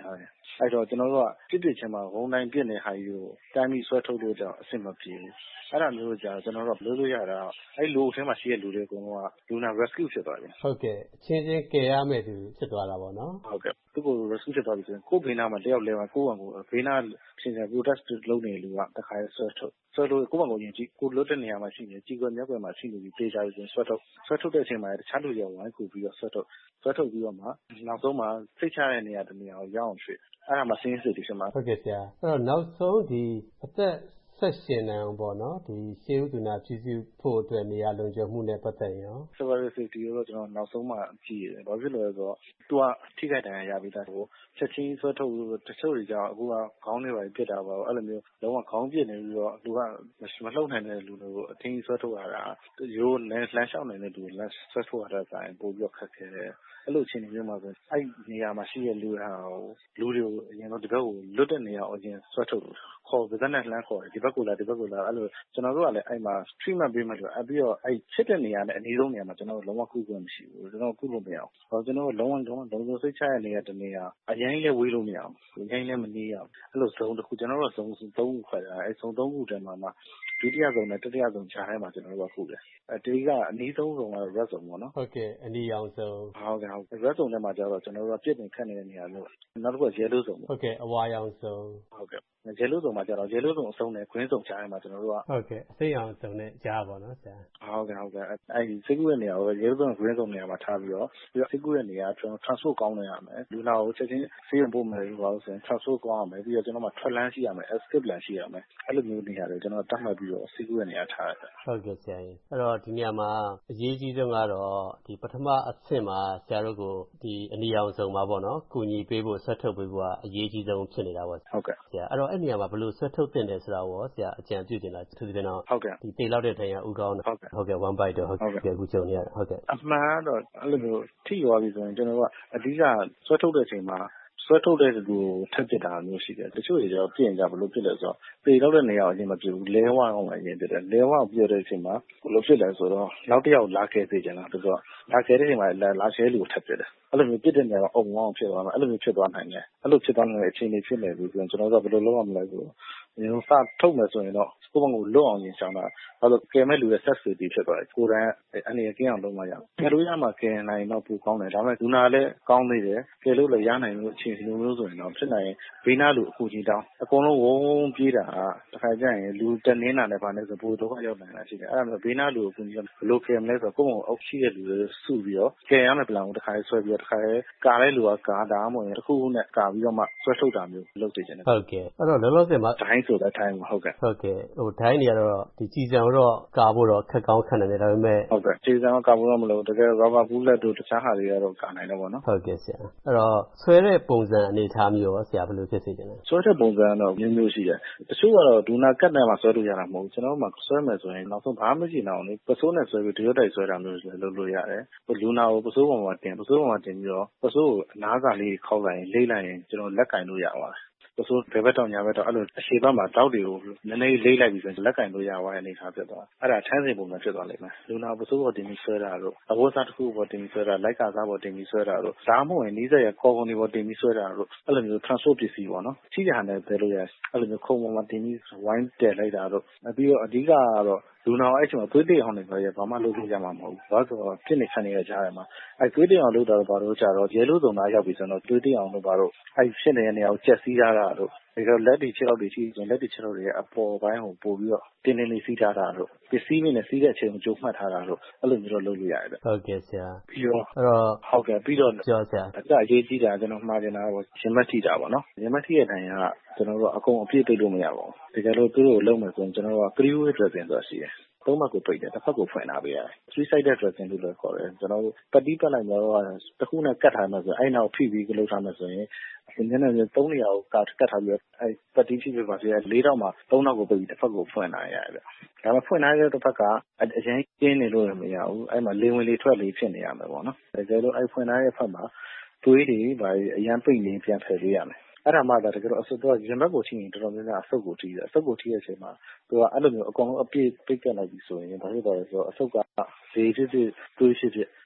K: အဲ့တော့ကျွန်တော်တို့ကပြစ်ချင်းမှာဝန်တိုင်းပြစ်နေဟာကြီးကိုတိုင်းပြီးဆွဲထုတ်လို့ကြောင့်အဆင်မပြေဘူးအဲ့ဒါမျိုးကြာကျွန်တော်တို့လုပ်လို့ရတာအဲ့လိုထဲမှာရှိတဲ့လူတွေအကုန်လုံးကလူနာ rescue ဖြစ်သွားပြီ
M: ဟုတ်ကဲ့အချင်းချင်းကယ်ရမယ်သူဖြစ်သွားတာပေါ့နော်
K: ဟုတ်ကဲ့သူကို rescue ဖြစ်သွားပြီဆိုရင်ကိုယ်ဘေးနားမှာတယောက်လဲမှာကိုယ့်ဘက်ကိုဘေးနားရှင်ရှင် protest လုပ်နေလူကတခါဆွဲထုတ်ဆွဲလို့ကိုယ့်ဘက်ကိုရင်ကြည့်ကိုလွတ်တဲ့နေရာမှာရှိနေကြီးကွယ်မြက်ကွယ်မှာရှိနေပြီးတေးကြပြီဆိုရင်ဆွဲထုတ်တဲ့အချိန်မှာတခြားလူတွေဝိုင်းကူပြီးတော့ဆွဲထုတ်ပြီးတော့မှနောက်ဆုံးမှာစိတ်ချတဲ့နေရာတစ်နေရာကိုရောက်အောင်ရွှေ့အဲ့ဒါမှစင်းစစ်ပြီးဖြစ်မှာ
M: ဟုတ်ကဲ့ဆရာအဲ့တော့နောက်ဆုံးဒီအသက်ဆက်ရှင်နေအောင်ပေါ့နော်ဒီရှေးဥဒနာပြုစုဖို့အတွက်နေရာလုံခြုံမှုနဲ့ပတ်သက်ရင်
K: Civil Safety ကိုတော့ကျွန်တော်နောက်ဆုံးမှကြည့်ရတယ်ဘာဖြစ်လို့လဲဆိုတော့သူကထိခိုက်ဒဏ်ရာရပြီးသားကိုချက်ချင်းဆွဲထုတ်တချို့တွေကြောင့်အခုကခေါင်းတွေပါပြစ်တာပါအဲ့လိုမျိုးလုံးဝခေါင်းပြစ်နေပြီးတော့လူကမလှုပ်နိုင်တဲ့လူတွေကိုအထင်းဆွဲထုတ်ရတာရိုးလမ်းလျှောက်နိုင်တဲ့လူလမ်းဆွဲထုတ်ရတာဆိုင်ပို့ပြီးခက်ခဲတယ်အဲ့လိုအခြေအနေမျိုးမှာဆိုအဲ့နေရာမှာရှိတဲ့လူတွေကိုအရင်တော့ဒီဘက်ကိုလွတ်တဲ့နေရာကိုအရင်ဆွဲထုတ်ခေါ်ဗဇက်နဲ့လှမ်းခေါ်တယ်ဒီဘက်ကိုလာအဲ့လိုကျွန်တော်တို့ကလည်းအဲ့မှာ treatment ပေးမှလို့အဲ့ပြီးတော့အဲ့ဖြစ်တဲ့နေရာနဲ့အနည်းဆုံးနေရာမှာကျွန်တော်တို့လုံးဝကုခွင့်မရှိဘူးကျွန်တော်ကုလို့မရအောင်ကျွန်တော်တို့လုံးဝလုံးစိတ်ချရတဲ့နေရာတနေရာအရင်လည်းဝေးလို့မရအောင်အရင်လည်းမနေရအောင်အဲ့လိုဇုံတစ်ခုကျွန်တော်တို့ဇုံ၃ခုခွဲတာအဲ့ဇုံ၃ခုတည်းမှာဒုတိယဇုံနဲ့တတိယဇုံခြားထဲမှာကျွန်တော်တို့ကခုတယ်ဒီကအနည်းဆုံးဇုံကတော့ red zone ပေါ့နော်
M: ဟုတ်ကဲ့အနီရောင်ဇုံ
K: ဟုတ်ကဲ့ red zone ထဲမှာကျတော့ကျွန်တော်တို့ကပြစ်နေခတ်နေတဲ့နေရာလို့နောက်တစ်ခုက yellow zone
M: ဟုတ်ကဲ့အဝါရောင်ဇုံ
K: ဟုတ်ကဲ့ yellow zone မှာကျတော့ yellow zone အဆုံးနဲ့ green zone ခြားထဲမှာကျွန်တော်တို့က
M: ဟုတ်ကဲ့အစိမ်းရောင်ဇုံနဲ့ကြားပါတော့ဆရာ
K: ဟုတ်ကဲ့အဲ့ဒီစိတ်ကူးရဲ့နေရာကို yellow zone green zone နေရာမှာထားပြီးတော့စိတ်ကူးရဲ့နေရာကျွန်တော် transport ကောင်းနေရမယ်လူနာကိုချက်ချင်းဆေးရုံပို့မယ်လို့ပြောလို့ဆိုရင် transport ကောင်းရမယ်ပြီးတော့ကျွန်တော်မှထွက်လန်းရှိရမယ် escape လန်းရှိရမယ်အဲ့လိုမျိုးနေရာတွေကျွန်တော်တတ်မှတ်ပြီးတော့စိတ်ကူးရဲ့နေရာထားရတယ်
M: ဟုတ်ကဲ့ဆရာကြီးအဲ့တော့ဒီနေရာမှာအရေးကြီးဆုံးကတော့ဒီပထမအဆင့်မှာဆရာတို့ကိုဒီအနီရောင်ဇုံမှာပေါ့နော်ကူညီပေးဖို့ဆွဲထုတ်ပေးဖို့ကအရေးကြီးဆုံးဖြစ်နေတာပေါ့
K: ဟုတ်ကဲ့
M: ဆရာအဲ့တော့အဲ့နေရာမှာဘယ်လိုဆွဲထုတ်သင့်တယ်ဆိုတာရောဆရာအကြံပြုတင်တာသူတင်တော့
K: ဟုတ်ကဲ့
M: ဒီတေလောက်တဲ့ဒဏ်ရာဥကောင်းဟုတ်ကဲ့ one bite တော့ဟုတ်ကဲ့အခုကြုံနေရတယ်ဟုတ်ကဲ့
K: အမှန်တော့အဲ့လိုမျိုးထိသွားပြီဆိုရင်ကျွန်တော်ကအဓိကဆွဲထုတ်တဲ့အချိန်မှာဆွဲထုတ်တဲ့လူကိုထပ်ပစ်တာမျိုးရှိတယ်တချို့တွေကျတော့ပြင်ကြဘလို့ဖြစ်လဲဆိုတော့ပေတော့တဲ့နေရာကိုအရင်မပြဘူးလဲဝအောင်အရင်ပြတယ်လဲဝအောင်ပြတဲ့အချိန်မှာဘလို့ဖြစ်လဲဆိုတော့နောက်တစ်ယောက်လာခဲ့သေးတယ်လားဆိုတော့လာခဲ့တဲ့အချိန်မှာလာရှဲလူကိုထပ်ပစ်တယ်အဲ့လိုမျိုးပြစ်တဲ့နေရာကအုံဝအောင်ဖြစ်သွားမှာအဲ့လိုမျိုးဖြစ်သွားနိုင်တယ်အဲ့လိုဖြစ်သွားနိုင်တဲ့အခြေအနေဖြစ်နေပြီဆိုရင်ကျွန်တော်တို့ကဘယ်လိုလုပ်ရမလဲဆိုတော့ဒီလိုစထုတ်မယ်ဆိုရင်တော့ကိုယ့်ဘက်ကိုလွတ်အောင်ရင်ရှောင်းတာအဲ့လိုကယ်မဲ့လူရဲ့ set safety ဖြစ်သွားတယ်ကိုယ်တိုင်အနေနဲ့ကင်းအောင်လုပ်မှရအောင်ကယ်လို့ရမှာကယ်နိုင်တော့ပိုကောင်းတယ်ဒါပေမဲ့လူနာလည်းကောင်းသေးတယ်ကယ်လို့လည်းရနိုင်လို့အခြေအနေမျိုးဆိုရင်တော့ဖြစ်နိုင်ရင်ဘေးနားလူအခုကြီးတောင်းအကုန်လုံးဝုန်းပြေးတာတစ်ခါကျရင်လူတနင်းတာနဲ့ဗာနဲ့ဆိုပိုဒုက္ခရောက်နိုင်တာရှိတယ်အဲ့ဒါမျိုးဘေးနားလူအခုကြီးဘယ်လိုကယ်မလဲဆိုတော့ကိုယ့်ဘက်ကိုအောက်ရှိတဲ့လူတွေစုပြီးတော့ကယ်ရမယ့်ပလန်ကိုတစ်ခါဆွဲပြီးတော့တစ်ခါကာတဲ့လူကကာတာမှမဟုတ်ရင်တစ်ခုခုနဲ့ကာပြီးတော့မှဆွဲထုတ်တာမျိုးလုပ်နေတယ်
M: ဟုတ်ကဲ့အဲ့တော့လောလောဆယ်မှာ
K: ဒိုင်းဆိုတဲ့ဒိုင်းဟုတ်ကဲ့
M: ဟိုဒိုင်းတွေကတော့ဒီကြည်စံတော့ကာဖို့တော့ခက်ကောင်းခက်နေတယ်ဒါပေမဲ့
K: ဟုတ်ကဲ့ကြည်စံတော့ကာဖို့တော့မလို့တကယ် rubber bullet တို့တခြားဟာတွေကတော့ကာနိုင်တော့ဗောနော်
M: ဟုတ်ကဲ့ဆရာအဲ့တော့ဆွဲတဲ့ပုံစံအနေထားမျိုးရောဆရာဘယ်လိုဖြစ်စေချင်လဲ
K: ဆွဲတဲ့ပုံစံကတော့မျိုးမျိုးရှိတယ်တချို့ကတော့ဒူနာကတ်နဲ့မှဆွဲလို့ရတာမဟုတ်ဘူးကျွန်တော်တို့မှဆွဲမယ်ဆိုရင်နောက်ဆုံးဘာမှမရှိတော့ဘူးလေပစိုးနဲ့ဆွဲပြီးတရွတ်တိုက်ဆွဲတာမျိုးလုပ်လို့ရတယ်လူနာကိုပစိုးပေါ်မှာတင်ပြီးတော့ပစိုးကိုအနားစာလေးခောက်လိုက်ရင်လေးလိုက်ရင်ကျွန်တော်လက်ကင်လို့ရပါတယ်ပစိုးဘယ်ဘက်တော့ညာဘက်တော့အဲ့လိုအရှိဘက်မှာတောက်တွေကိုနည်းနည်းလေးလိုက်ပြီးဆိုရင်လက်ကင်လို့ရသွားတဲ့အနေထားဖြစ်သွားအဲ့ဒါထမ်းစင်ပုံစံဖြစ်သွားလိမ့်မယ်လူနာပစိုးပေါ်တင်ပြီးဆွဲတာတို့အဝတ်စားတစ်ခုပေါ်တင်ပြီးဆွဲတာလိုက်ကာစားပေါ်တင်ပြီးဆွဲတာတို့ဒါမှမဟုတ်ရင်နီးစပ်ရခေါ်ကုန်တွေပေါ်တင်ပြီးဆွဲတာတို့အဲ့လိုမျိုး transport ပစ္စည်းပေါ့နော်ကြီးကြတဲ့ပဲလို့ရအဲ့လိုမျိုးခုံပေါ်မှာတင်ပြီးဝိုင်းတယ်လိုက်တာတို့ပြီးတော့အဓိကကတော့လူနာအဲ့ချိန်မှာသွေးတိတ်အောင်နေဆိုရင်ဘာမှလုပ်လို့ရမှာမဟုတ်ဘူးဘာလို့ဆိုတော့ဖြစ်နေခံနေတဲ့ကြားထဲမှာအဲ့သွေးတိတ်အောင်လုပ်တာတော့ဘာလို့ကြတော့ရဲလို့စုံသားရောက်ပြီဆိုတော့သွေးတိတ်အောင်လို့ဘာလို့အဲ့ဖြစ်နေတဲ့နေရာကိုချက်စီးထားတာတို့ဒါတော့လက်တွေခြေထောက်တွေရှိရင်လက်တွေခြေထောက်တွေရဲ့အပေါ်ပိုင်းကိုပို့ပြီးတော့တင်းတင်းလေးစီးထားတာတို့ပစ္စည်းနဲ့စီးတဲ့အချိန်ကိုကြိုမှတ်ထားတာတို့အဲ့လိုမျိုးတော့လုပ်လို့ရတယ်
M: ဟုတ်ကဲ့ဆရာ
K: ပြီးတော့
M: အဲ့တော့
K: ဟုတ်ကဲ့ပြီးတော့
M: ကြောဆရာ
K: အရေးကြီးတာကျွန်တော်မှားချင်တာပေါ့ရင်မထိတာပေါ့နော်ရင်မထိတဲ့တိုင်ကကျွန်တော်တို့အကုန်အပြည့်သိလို့မရပါဘူးတကယ်လို့သူတို့လုံးမယ်ဆိုရင်ကျွန်တော်တို့က crew dressing ဆိုတာရှိတယ်သုံးဘက်ကိုပိတ်တယ်တစ်ဖက်ကိုဖွင့်ထားပေးရတယ် three sided dressing လို့လည်းခေါ်တယ်ကျွန်တော်တို့ပတ်တီးပတ်လိုက်တော့တစ်ခုနဲ့ကတ်ထားမှဆိုအဲ့နောက်ဖိပြီးလုပ်ထားမှဆိုရင်ဒီနေ့နဲ့3နေရာကိုကတ်ထားပြီးအဲ့ပတ်တီးဖိပြီးပါစေ4တောက်မှာ3တောက်ကိုပိတ်ပြီးတစ်ဖက်ကိုဖွင့်ထားရတယ်ဗျဒါမှဖွင့်ထားတဲ့တစ်ဖက်ကအရင်ကျင်းနေလို့မရဘူးအဲ့မှာလေဝင်လေထွက်လေဖြစ်နေရမှာပေါ့နော်တကယ်လို့အဲ့ဖွင့်ထားတဲ့ဖက်မှာသွေးတွေဗာအရန်ပိတ်နေပြန်ဖယ်ပေးရမယ်အဲ့ဒါမှသာတကယ်တော့အဆုတ်တော့ရင်ဘက်ကိုထိရင်တော်တော်များများအဆုတ်ကိုထိတယ်အဆုတ်ကိုထိတဲ့အချိန်မှာသူကအဲ့လိုမျိုးအကောင်လုံးအပြည့်ပိတ်ကတ်လိုက်ပြီဆိုရင်ဘာဖြစ်သွားလဲဆိုတော့အဆုတ်ကဈေးဖြစ်ဖြစ်သွေးဖြစ်ဖြစ်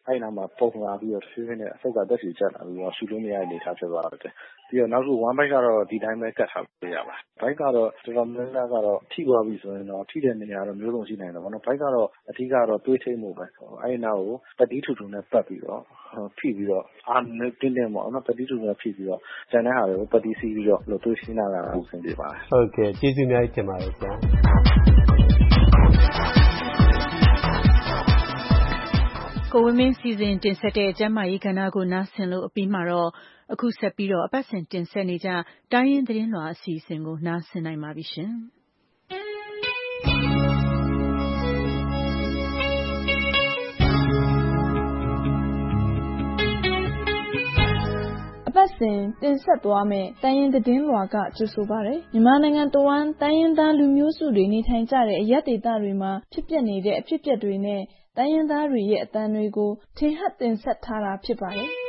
K: အဲ့နောက်မှာပုံလာပြီးတော့ဖြည်းဖြည်းနဲ့အဆုတ်ကတက်စီကျလာပြီးတော့ရှူလို့မရတဲ့အနေအထားဖြစ်သွားတယ်ပြီးတော့နောက်1 byte ကတော့ဒီတိုင်းပဲကတ်ထားလို့ရပါတယ် byte ကတော့တော်တော်များများကတော့ထိသွားပြီဆိုရင်တော့ထိတဲ့နေရာတော့မျိုးစုံရှိနိုင်တယ်ပေါ့နော် byte ကတော့အဓိကတော့တွေးထိမှုပဲအဲ့နောက်ကိုပတိထူထူနဲ့ပတ်ပြီးတော့ဖိပြီးတော့အာတင်းတင်းပေါ့နော်ပတိထူထူနဲ့ဖိပြီးတော့ကျန်တဲ့ဟာတွေကိုပတိစီးပြီးတော့လို့တွေးရှင်းလာတာကိုဆင်ပြပါတယ်
M: ဟုတ်ကဲ့ကျေးဇူးများတင်ပါတယ်ဆရာ
B: ကိုဝင်းမင်းစီစဉ်တင်ဆက်တဲ့ကျမ်းမာရေးကဏ္ဍကိုနားဆင်လို့အပြီးမှာတော့အခုဆက်ပြီးတော့အပတ်စဉ်တင်ဆက်နေကြတိုင်းရင်းသတင်းလွှာအစီအစဉ်ကိုနားဆင်နိုင်ပါပြီရှင်
U: အပတ်စဉ်တင်ဆက်သွားမယ့်တိုင်းရင်းသတင်းလွှာကကြိုဆိုပါရယ်မြန်မာနိုင်ငံတဝန်းတိုင်းရင်းသားလူမျိုးစုတွေနေထိုင်ကြတဲ့အရပ်ဒေသတွေမှာဖြစ်ပျက်နေတဲ့အဖြစ်အပျက်တွေနဲ့တိုင်းရင်းသားတွေရဲ့အသံတွေကိုထင်ဟပ်တင်ဆက်ထားတာဖြစ်ပါတယ်။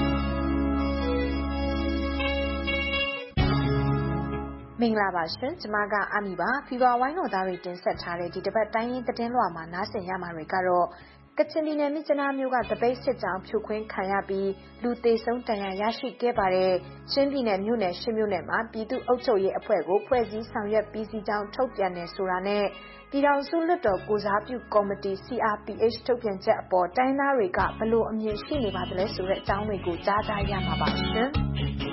V: မင်္ဂလာပါရှင်ကျွန်မကအမီပါဖီဗာဝိုင်းတော်သားတွေတင်ဆက်ထားတဲ့ဒီတစ်ပတ်တိုင်းရင်းသတင်းလွှာမှာနားဆင်ရမှာတွေကတော့ကချင်ပြည်နယ်မြစ်ကြီးနားမြို့ကတပိတ်စစ်ကြောင်းဖြိုခွင်းခံရပြီးလူသေဆုံးဒဏ်ရာရရှိခဲ့ပါတယ်။ချင်းပြည်နယ်မြို့နယ်ရှစ်မြို့နယ်မှာပြည်သူ့အုပ်ချုပ်ရေးအဖွဲ့ကိုဖွဲ့စည်းဆောင်ရွက်ပြီးစီးကြောင်းထုတ်ပြန်နေဆိုတာနဲ့ပြည်ထောင်စုလွှတ်တော်ကိုစားပြုကော်မတီ CRPH ထုတ်ပြန်ချက်အပေါ်တိုင်းသားတွေကဘလို့အမြင်ရှိနေပါသလဲဆိုတဲ့အကြောင်းတွေကိုကြားကြရမှာပါရှင်။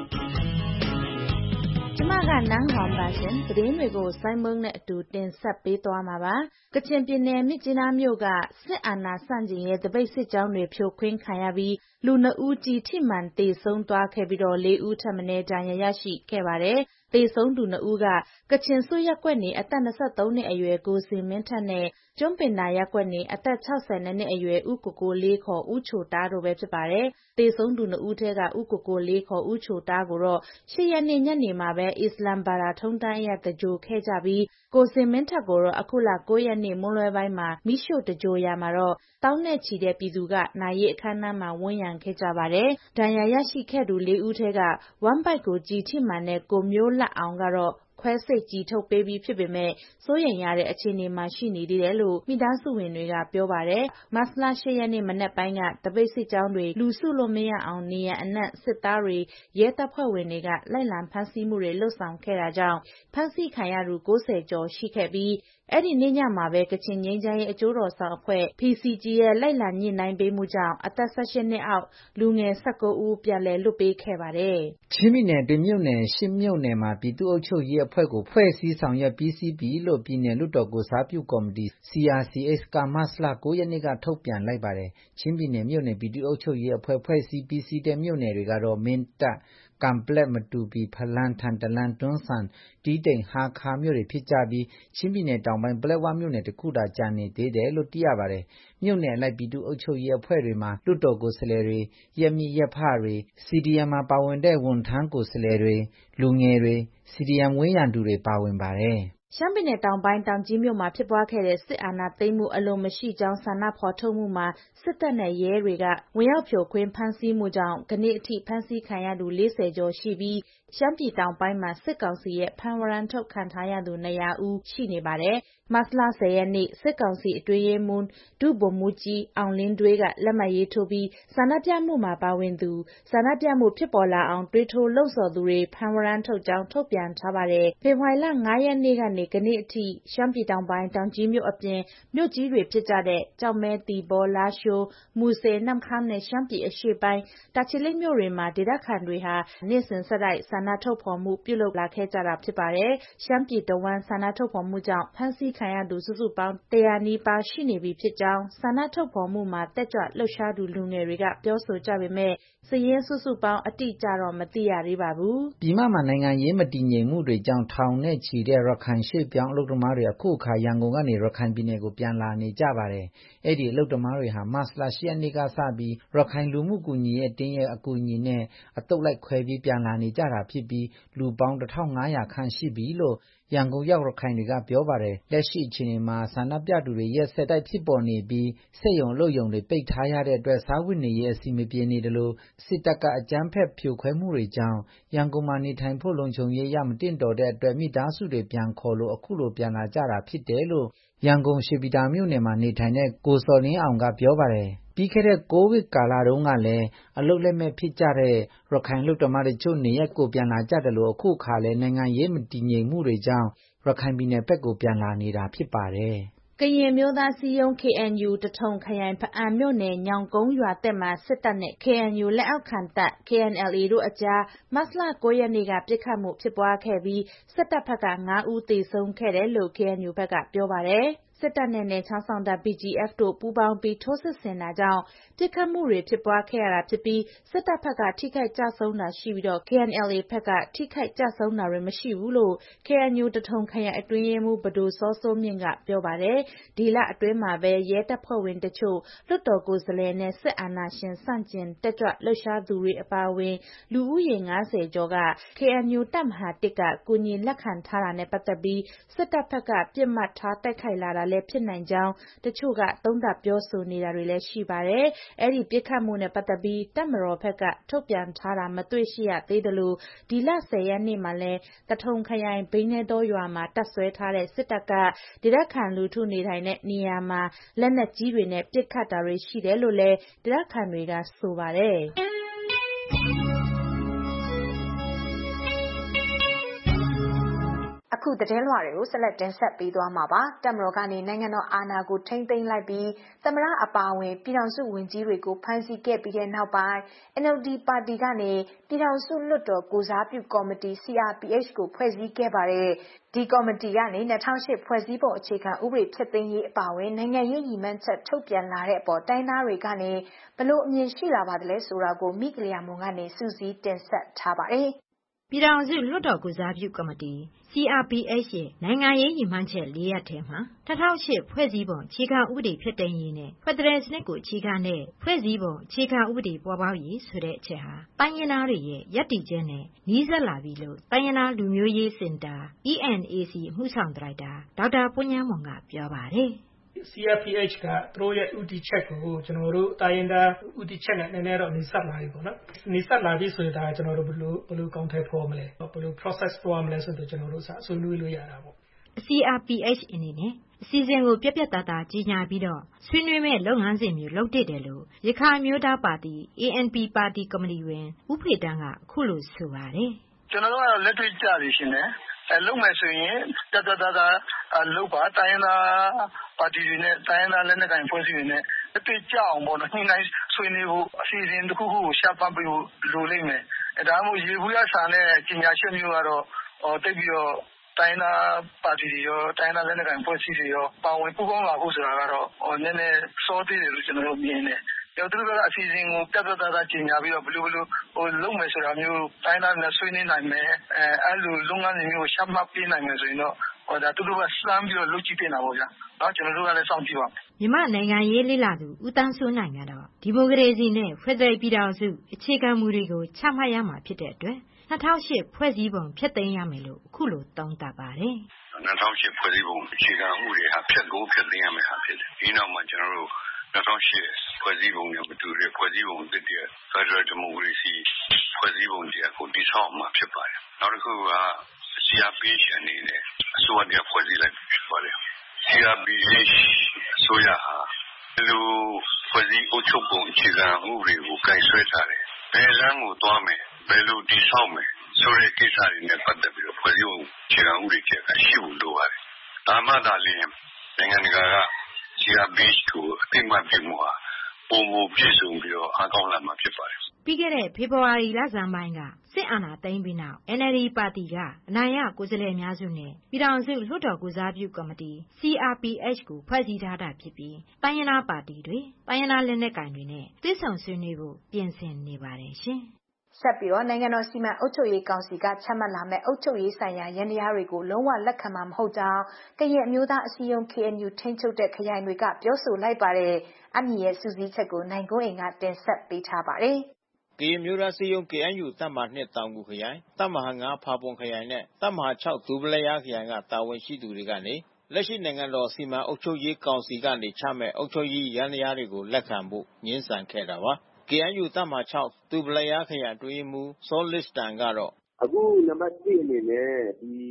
V: ကျမကနန်းဟောင်ပါရှင်သတင်းတွေကိုစိုင်းမုံနဲ့အတူတင်ဆက်ပေးသွားမှာပါကချင်ပြည်နယ်မြစ်ကြီးနားမြို့ကစစ်အာဏာဆန့်ကျင်ရေးတပိတ်စစ်ကြောင်းတွေဖြိုခွင်းခံရပြီးလူ2ဦးကြီးထိမှန်သေဆုံးသွားခဲ့ပြီးတော့4ဦးထပ်မံဒဏ်ရာရရှိခဲ့ပါတယ်သေဆုံးသူ2ဦးကကချင်စုရပ်ကွက်နေအသက်23နှစ်အရွယ်ကိုစင်မင်းထက်နဲ့ကျွန်းပင်နာရပ်ကွက်နေအသက်60နှစ်အရွယ်ဦးကိုကိုလေးခေါ်ဦးချိုတားတို့ပဲဖြစ်ပါတယ်သေဆုံးသူ2ဦးထဲကဦးကိုကိုလေးခေါ်ဦးချိုတားကိုတော့10ရက်နေ့ညနေမှာပဲအစ္စလမ်ဘာသာထုံးတမ်းအရတကြိုခဲ့ကြပြီးကိုစင်မင်းထက်ကိုတော့အခုလ9ရက်နေ့မွန်းလွဲပိုင်းမှာမိရှို့တကြိုရာမှာတော့တောင်းနဲ့ချီတဲ့ပြည်သူကနိုင်ရေးအခမ်းအနားမှာဝန်းရံခဲ့ကြပါတယ်ဒဏ်ရာရရှိခဲ့သူ4ဦးထဲက1 byte ကိုကြီးထိမှန်တဲ့ကိုမျိုးလက်အောင်ကတော့ခွဲစိတ်ကြီးထုတ်ပေးပြီးဖြစ်ပေမဲ့စိုးရိမ်ရတဲ့အခြေအနေမှာရှိနေသေးတယ်လို့မိသားစုဝင်တွေကပြောပါတယ်။မတ်လ10ရက်နေ့မနက်ပိုင်းကတပိတ်စစ်ကြောင်းတွေလူစုလို့မရအောင်နေရအနှံ့စစ်သားတွေရဲတပ်ဖွဲ့ဝင်တွေကလိုက်လံဖမ်းဆီးမှုတွေလှုပ်ဆောင်ခဲ့တာကြောင့်ဖမ်းဆီးခံရသူ90ကျော်ရှိခဲ့ပြီးအဲ့ဒီနေ့ညမှာပဲကချင်ငြိမ်းချမ်းရေးအကျိုးတော်ဆောင်အဖွဲ့ PCG ရဲ့လိုက်လံညှိနှိုင်းပေးမှုကြောင့်အသက်18နှစ်အောက်လူငယ်19ဦးပြန်လည်လွတ်ပေးခဲ့ပါတယ်
W: ။ချင်းပြည်နယ်တွင်မြို့နယ်10မြို့နယ်မှာပြည်သူ့အုပ်ချုပ်ရေးအဖွဲ့ကိုဖွဲ့စည်းဆောင်ရွက်ပြီးစီးပြီလို့ပြည်နယ်လွှတ်တော်ကိုစားပြုကော်မတီ CRCH ကမတ်လ9ရက်နေ့ကထုတ်ပြန်လိုက်ပါတယ်။ချင်းပြည်နယ်မြို့နယ်ပြည်သူ့အုပ်ချုပ်ရေးအဖွဲ့ဖွဲ့စည်းပြီးစီးတဲ့မြို့နယ်တွေကတော့မင်းတပ်ကံပလက်မတူပီဖလန်ထန်တလန်တွန်းဆန်တီးတိန်ဟာခါမြို့တွေဖြစ်ကြပြီးချင်းပြည်နယ်တောင်ပိုင်းပလက်ဝမြို့နယ်တခုသာကျန်နေသေးတယ်လို့သိရပါတယ်။မြို့နယ်အလိုက်ပြည်သူ့အုပ်ချုပ်ရေးအဖွဲ့တွေမှာလွှတ်တော်ကိုယ်စားလှယ်တွေရက်မြရက်ဖတွေ CDM မှာပါဝင်တဲ့ဝန်ထမ်းကိုယ်စားလှယ်တွေလူငယ်တွေ CDM ဝန်းရံသူတွေပါဝင်ပါတယ်။
V: ရှမ်းပြည်နယ်တောင်ပိုင်းတောင်ကြီးမြို့မှာဖြစ်ပွားခဲ့တဲ့စစ်အာဏာသိမ်းမှုအလွန်မရှိကြောင်းဆန္ဒဖော်ထုတ်မှုမှာစစ်တပ်နဲ့ရဲတွေကဝင်ရောက်ဖြိုခွင်းဖမ်းဆီးမှုကြောင့်ကနေ့အထိဖမ်းဆီးခံရသူ40ကျော်ရှိပြီးရှမ်းပြည်တောင်ပိုင်းမှာစစ်ကောင်စီရဲ့ဖမ်းဝရမ်းထုတ်ခံထားရသူ200ဦးရှိနေပါတယ်။မတ်လ10ရက်နေ့စစ်ကောင်စီအတွင်းရေးမှူးဒုဗိုလ်မှူးကြီးအောင်လင်းတွေးကလက်မှတ်ရေးထိုးပြီးဆန္ဒပြမှုမှာပါဝင်သူဆန္ဒပြမှုဖြစ်ပေါ်လာအောင်တွေးထိုးလှုံ့ဆော်သူတွေဖမ်းဝရမ်းထုတ်ကြောင်းထုတ်ပြန်ထားပါတယ်။ဖေဖော်ဝါရီလ9ရက်နေ့ကနေကနေ့အထိရှမ်းပြည်တောင်ပိုင်းတောင်ကြီးမြို့အပြင်မြို့ကြီးတွေဖြစ်ကြတဲ့ကြောက်မဲတီဘောလားရှိုးမူဆယ်နမ့်ခမ်းနဲ့ရှမ်းပြည်အရှေ့ပိုင်းတာချီလိတ်မြို့တွေမှာဒေသခံတွေဟာနေ့စဉ်ဆက်တိုက်ဆန္ဒထုတ်ဖော်မှုပြုလုပ်လာခဲ့ကြတာဖြစ်ပါတယ်။ရှမ်းပြည်တဝန်းဆန္ဒထုတ်ဖော်မှုကြောင့်ဖမ်းဆီးခံရသူစုစုပေါင်း100နီးပါးရှိနေပြီဖြစ်ကြောင်းဆန္ဒထုတ်ဖော်မှုမှာတက်ကြွလှုပ်ရှားသူလူငယ်တွေကပြောဆိုကြပေမဲ့စာရင်းစုစုပေါင်းအတိအကျတော့မသိရသေးပါဘူး
W: ။ပြည်မနိုင်ငံရေးမတည်ငြိမ်မှုတွေကြောင့်ထောင်နဲ့ချီတဲ့ရခိုင်ရှေ့ပြောင်းအလုပ်သမားတွေအခုအခါရန်ကုန်ကနေရခိုင်ပြည်နယ်ကိုပြန်လာနေကြပါတယ်။အဲ့ဒီအလုပ်သမားတွေဟာမတ်လ10ရက်နေ့ကစပြီးရခိုင်လူမှုကူညီရေးအတင်းရဲ့အကူအညီနဲ့အတုပ်လိုက်ခွဲပြီးပြန်လာနေကြတာဖြစ်ပြီးလူပေါင်း1500ခန့်ရှိပြီလို့ရန်ကုန်ရောက်ရခိုင်တွေကပြောပါတယ်။လက်ရှိအခြေအနေမှာဆန္ဒပြသူတွေရဲ့ဆက်တိုက်ဖြစ်ပေါ်နေပြီးစက်ရုံလုပ်ရုံတွေပိတ်ထားရတဲ့အတွက်စားဝတ်နေရေးအဆင်မပြေနေတယ်လို့စစ်တပ်ကအကြမ်းဖက်ဖြိုခွဲမှုတွေကြောင့်ရန်ကုန်မှာနေထိုင်ဖို့လုံခြုံရေးရမတင့်တော်တဲ့အတွက်မိသားစုတွေပြန်ခေါ်လို့အခုလိုပြန်လာကြတာဖြစ်တယ်လို့ရန်ကုန်ရွှေပြည်သာမြို့နယ်မှာနေထိုင်တဲ့ကိုစော်လင်းအောင်ကပြောပါတယ်။ပြီးခဲ့တဲ့ကိုဗစ်ကာလတုန်းကလည်းအလုပ်လက်မဲ့ဖြစ်ကြတဲ့ရခိုင်လူတမတချို့နေရပ်ကိုပြန်လာကြတယ်လို့အခုခါလဲနိုင်ငံရေးမတည်ငြိမ်မှုတွေကြောင့်ရခိုင်ပြည်နယ်ဘက်ကိုပြန်လာနေတာဖြစ်ပါတယ်
V: ကရင်မျိုးသားစည်းရုံး KNU တထုံခရိုင်ဖအံမြို့နယ်ညောင်ကုန်းရွာတက်မှာစစ်တပ်နဲ့ KNU လက်အောက်ခံတပ် KNLA တို့အကြားမတ်လ 9 ရက်နေ့ကပစ်ခတ်မှုဖြစ်ပွားခဲ့ပြီးစစ်တပ်ဘက်က5 ဦးသေဆုံးခဲ့တယ်လို့ KNU ဘက်ကပြောပါတယ်။စစ်တပ်နဲ့နယ်ခြားစောင့်တပ် BGF တို့ပူးပေါင်းပြီးထိုးစစ်ဆင်တာကြောင့်ပစ်ခတ်မှုတွေဖြစ်ပွားခဲ့ရတာဖြစ်ပြီးစစ်တပ်ဘက်ကထိခိုက်ကြဆုံးတာရှိပြီး KNLA ဘက်ကထိခိုက်ကြဆုံးတာတွေမရှိဘူးလို့ KNU တထုံခရိုင်အတွင်းရေးမှူးဘဒိုစောစိုးမြင့်ကပြောပါတယ်။ဒီလအတွင်းမှာပဲရဲတပ်ဖွဲ့ဝင်တချို့လွှတ်တော်ကိုယ်စားလှယ်နဲ့စစ်အာဏာရှင်ဆန့်ကျင်တက်ကြွလှုပ်ရှားသူတွေအပါအဝင်လူဦးရေ50ကျော်က KNU တပ်မဟာ 1ကကူညီလက်ခံထားတာနဲ့ပတ်သက်ပြီးစစ်တပ်ဘက်ကပြစ်မှတ်ထားတိုက်ခိုက်လာတာလည်းဖြစ်နိုင်ကြောင်းတချို့ကသုံးသပ်ပြောဆိုနေတာတွေလည်းရှိပါတယ်။အဲဒီပစ်ခတ်မှုနဲ့ပတ်သက်ပြီးတပ်မတော်ဘက်ကထုတ်ပြန်ထားတာမတွေ့ရှိရသေးသလိုဒီလ 10 ရက်နေ့မှာလည်းတထုံခရိုင်ဘိန်းနဲတောရွာမှာတပ်ဆွဲထားတဲ့စစ်တပ်ကဒေသခံလူထုနေထိုင်တဲ့နေရာမှာလက်နက်ကြီးတွေနဲ့ပစ်ခတ်တာတွေရှိတယ်လို့လည်းဒေသခံတွေကဆိုပါတယ်။
E: အခုသတင်းလွှာတွေကိုဆက်လက်တင်ဆက်ပေးသွားမှာပါ။တပ်မတော်ကနေနိုင်ငံတော်အာဏာကိုထိန်းသိမ်းလိုက်ပြီးသမ္မတအပါအဝင်ပြည်ထောင်စုဝန်ကြီးတွေကိုဖမ်းဆီးခဲ့ပြီးတဲ့နောက်ပိုင်း NLD ပါတီကနေပြည်ထောင်စုလွှတ်တော်ကိုစားပြုကော်မတီ CRPH ကိုဖွဲ့စည်းခဲ့ပါတယ်။ဒီကော်မတီကနေ2008ဖွဲ့စည်းပုံအခြေခံဥပဒေဖျက်သိမ်းရေးအပါအဝင်နိုင်ငံရေးရည်မှန်းချက်ထုတ်ပြန်လာတဲ့အပေါ်တိုင်းသားတွေကနေဘလို့အမြင်ရှိလာပါသလဲဆိုတာကိုမိကလျာမွန်ကနေစူးစီးတင်ဆက်ထားပါတယ်။
F: ပြည်ထောင်စုလွှတ်တော်ကိုစားပြုကော်မတီ CRPH ရဲ့နိုင်ငံရေးရည်မှန်းချက် 4 ရပ်ထဲမှာ2008ဖွဲ့စည်းပုံအခြေခံဥပဒေဖျက်သိမ်းရေးနဲ့ဖက်ဒရယ်စနစ်ကိုအခြေခံတဲ့ဖွဲ့စည်းပုံအခြေခံဥပဒေပေါ်ပေါက်ရေးဆိုတဲ့အချက်ဟာတိုင်းရင်းသားတွေရဲ့ယက်တီချက်နဲ့နီးစပ်လာပြီလို့တိုင်းရင်းသားလူမျိုးရေးစင်တာ ENAC မှုဆောင်ဒါရိုက်တာဒေါက်တာပွန်းញ្မွန်ကပြောပါတယ်။
D: CRPH ကသူတို့ရဲ့ဥတီချက်ကိုကျွန်တော်တို့တိုင်းရင်းသားဥတီချက်နဲ့နည်းနည်းတော့နေဆက်လာပြီပေါ့နော်။နေဆက်လာပြီဆိုရင်ဒါကျွန်တော်တို့ဘယ်လိုကောင်းထဲဖော်မလဲဘယ်လို process သွားမလဲဆိုတော့ကျွန်တော်တို့ဆွေးနွေးလို့ရတာပေါ့
F: ။ CRPH အနေနဲ့အစီအစဉ်ကိုပြတ်ပြတ်သားသားကြီးညာပြီးတော့ဆွေးနွေးမဲ့လုပ်ငန်းစဉ်မျိုးလုပ်တည်တယ်လို့ရခိုင်မျိုးသားပါတီ ANP ပါတီကော်မတီဝင်ဦးဖေတန်းကအခုလိုဆိုပါတယ်
R: ။ကျွန်တော်တို့ကတော့လက်တွေ့ကြရရှင်တယ်။လုပ်မယ်ဆိုရင်ပြတ်ပြတ်သားသားလုပ်ပါတိုင်းရင်းသားပါတီတွေနဲ့တိုင်းရင်းသားလက်နက်ကိုင်ဖွဲ့စည်းတွေနဲ့လက်တွေ့ကြအောင်ပေါ့နော်။ညှိနှိုင်းဆွေးနွေးဖို့အစီအစဉ်တစ်ခုခုကိုရှာပတ်ပြီးလိုလိမ့်မယ်။ဒါမှမဟုတ်ရေဘူးရစာနဲ့ကြီးညာချက်မျိုးကတော့တိတ်ပြီးတော့တိုင်းရင်းသားပါတီတွေရောတိုင်းရင်းသားလက်နက်ကိုင်ဖွဲ့စည်းတွေရောပါဝင်ပူးပေါင်းလာဖို့ဆိုတာကတော့နည်းနည်းစောသေးတယ်လို့ကျွန်တော်တို့မြင်တယ်။သူတို့ကအစီအစဉ်ကိုပြတ်ပြတ်သားသားကြီးညာပြီးတော့ဘယ်လိုလုပ်မယ်ဆိုတာမျိုးတိုင်းသားနဲ့ဆွေးနွေးနိုင်မယ်အဲ့လိုလုပ်ငန်းတွေမျိုးကိုရှင်းမှတ်ပေးနိုင်မယ်ဆိုရင်တော့ဒါသူတို့ကစမ်းပြီးတော့လုပ်ကြည့်ပြင်တာပေါ့ဗျာ။ကျွန်တော်တို့ကလည်းစောင့်ကြည့်ပါမယ်
F: ။မြန်မာနိုင်ငံရေးလေ့လာသူဦးတန်းစိုးနိုင်ကတော့ဒီမိုကရေစီနဲ့ဖက်ဒရယ်ပြည်ထောင်စုအခြေခံမူတွေကိုချမှတ်ရမှာဖြစ်တဲ့အတွက်2008ဖွဲ့စည်းပုံဖျက်သိမ်းရမယ်လို့အခုလိုသုံးသပ်ပါတယ်
G: ။2008ဖွဲ့စည်းပုံအခြေခံဥပဒေဟာဖျက်သိမ်းရမယ်ဟာဖြစ်တယ်။ဒီနောက်မှာကျွန်တော်တို့2008ဖွဲ့စည်းပုံနဲ့မတူတဲ့ဖွဲ့စည်းပုံသစ်တဲ့ Federal Democracy ဖွဲ့စည်းပုံကြီးကိုတည်ဆောက်မှာဖြစ်ပါတယ်။နောက်တစ်ခုက CRPH အနေနဲ့အစိုးရဖွဲ့စည်းလိုက်ဖြစ်ပါတယ်။ CRPH အစိုးရဟာလူဖွဲ့စည်းအုပ်ချုပ်ပုံအခြေခံဥပဒေကိုကိုင်စွဲထားတယ်။ဘယ်လမ်းကိုသွားမယ်ဘယ်လိုတည်ဆောက်မယ်ဆိုတဲ့ကိစ္စတွေနဲ့ပတ်သက်ပြီးတော့ဖွဲ့စည်းပုံအခြေခံဥပဒေကရှိဖို့လိုပါတယ်။ဒါမှသာလျှင်နိုင်ငံတကာက CRPH ကိုအသိအမှတ်ပြုမှုဟာပုံမပြည့်စုံပြီးတော့အားကောင်းလာမှာဖြစ်ပါတယ်
F: ။ပြီးခဲ့တဲ့ဖေဖော်ဝါရီလဆန်းပိုင်းကစစ်အာဏာသိမ်းပြီးနောက် NLD ပါတီကအနိုင်ရကိုယ်စားလှယ်များစုနဲ့ပြည်ထောင်စုလွှတ်တော်ကိုစားပြုကော်မတီ CRPH ကိုဖွဲ့စည်းထားတာဖြစ်ပြီးတိုင်းရင်းသားပါတီတွေတိုင်းရင်းသားလက်နက်ကိုင်တွေနဲ့တွေ့ဆုံဆွေးနွေးဖို့ပြင်ဆင်နေပါတယ်ရှင်
E: ။ဆက်ပြီးတော့နိုင်ငံတော်စီမံအုပ်ချုပ်ရေးကောင်စီကချမှတ်လာမဲ့အုပ်ချုပ်ရေးဆိုင်ရာရန်တရားတွေကိုလုံးဝလက်ခံမှာမဟုတ်ကြောင်းကရင်အမျိုးသားအစည်းအရုံး KNU ထိန်းချုပ်တဲ့ခရိုင်တွေကပြောဆိုလိုက်ပါတယ်။အမည်ရဲ့စူးစီးချက်ကိုနိုင်ကွန်းအိမ်ကတင်ဆက်ပေးထားပါတယ်
X: ။ကရင်မျိုးသားစည်းရုံး KNU တပ်မဟာ 2တောင်ကူခရိုင်တပ်မဟာ 5ဖာပွန်ခရိုင်နဲ့တပ်မဟာ 6ဒူပလာယားခရိုင်ကတာဝန်ရှိသူတွေကနေလက်ရှိနိုင်ငံတော်စီမံအုပ်ချုပ်ရေးကောင်စီကနေချမှတ်အုပ်ချုပ်ရေးရန်တရားတွေကိုလက်ခံဖို့ငြင်းဆန်ခဲ့တာပါ။ KNU တပ်မဟာ 6ဒူပလာယားခရိုင်အတွင်းမှူးစောလစ်တန်ကတော့
Y: အခုနံပါတ်1အနေနဲ့ဒီ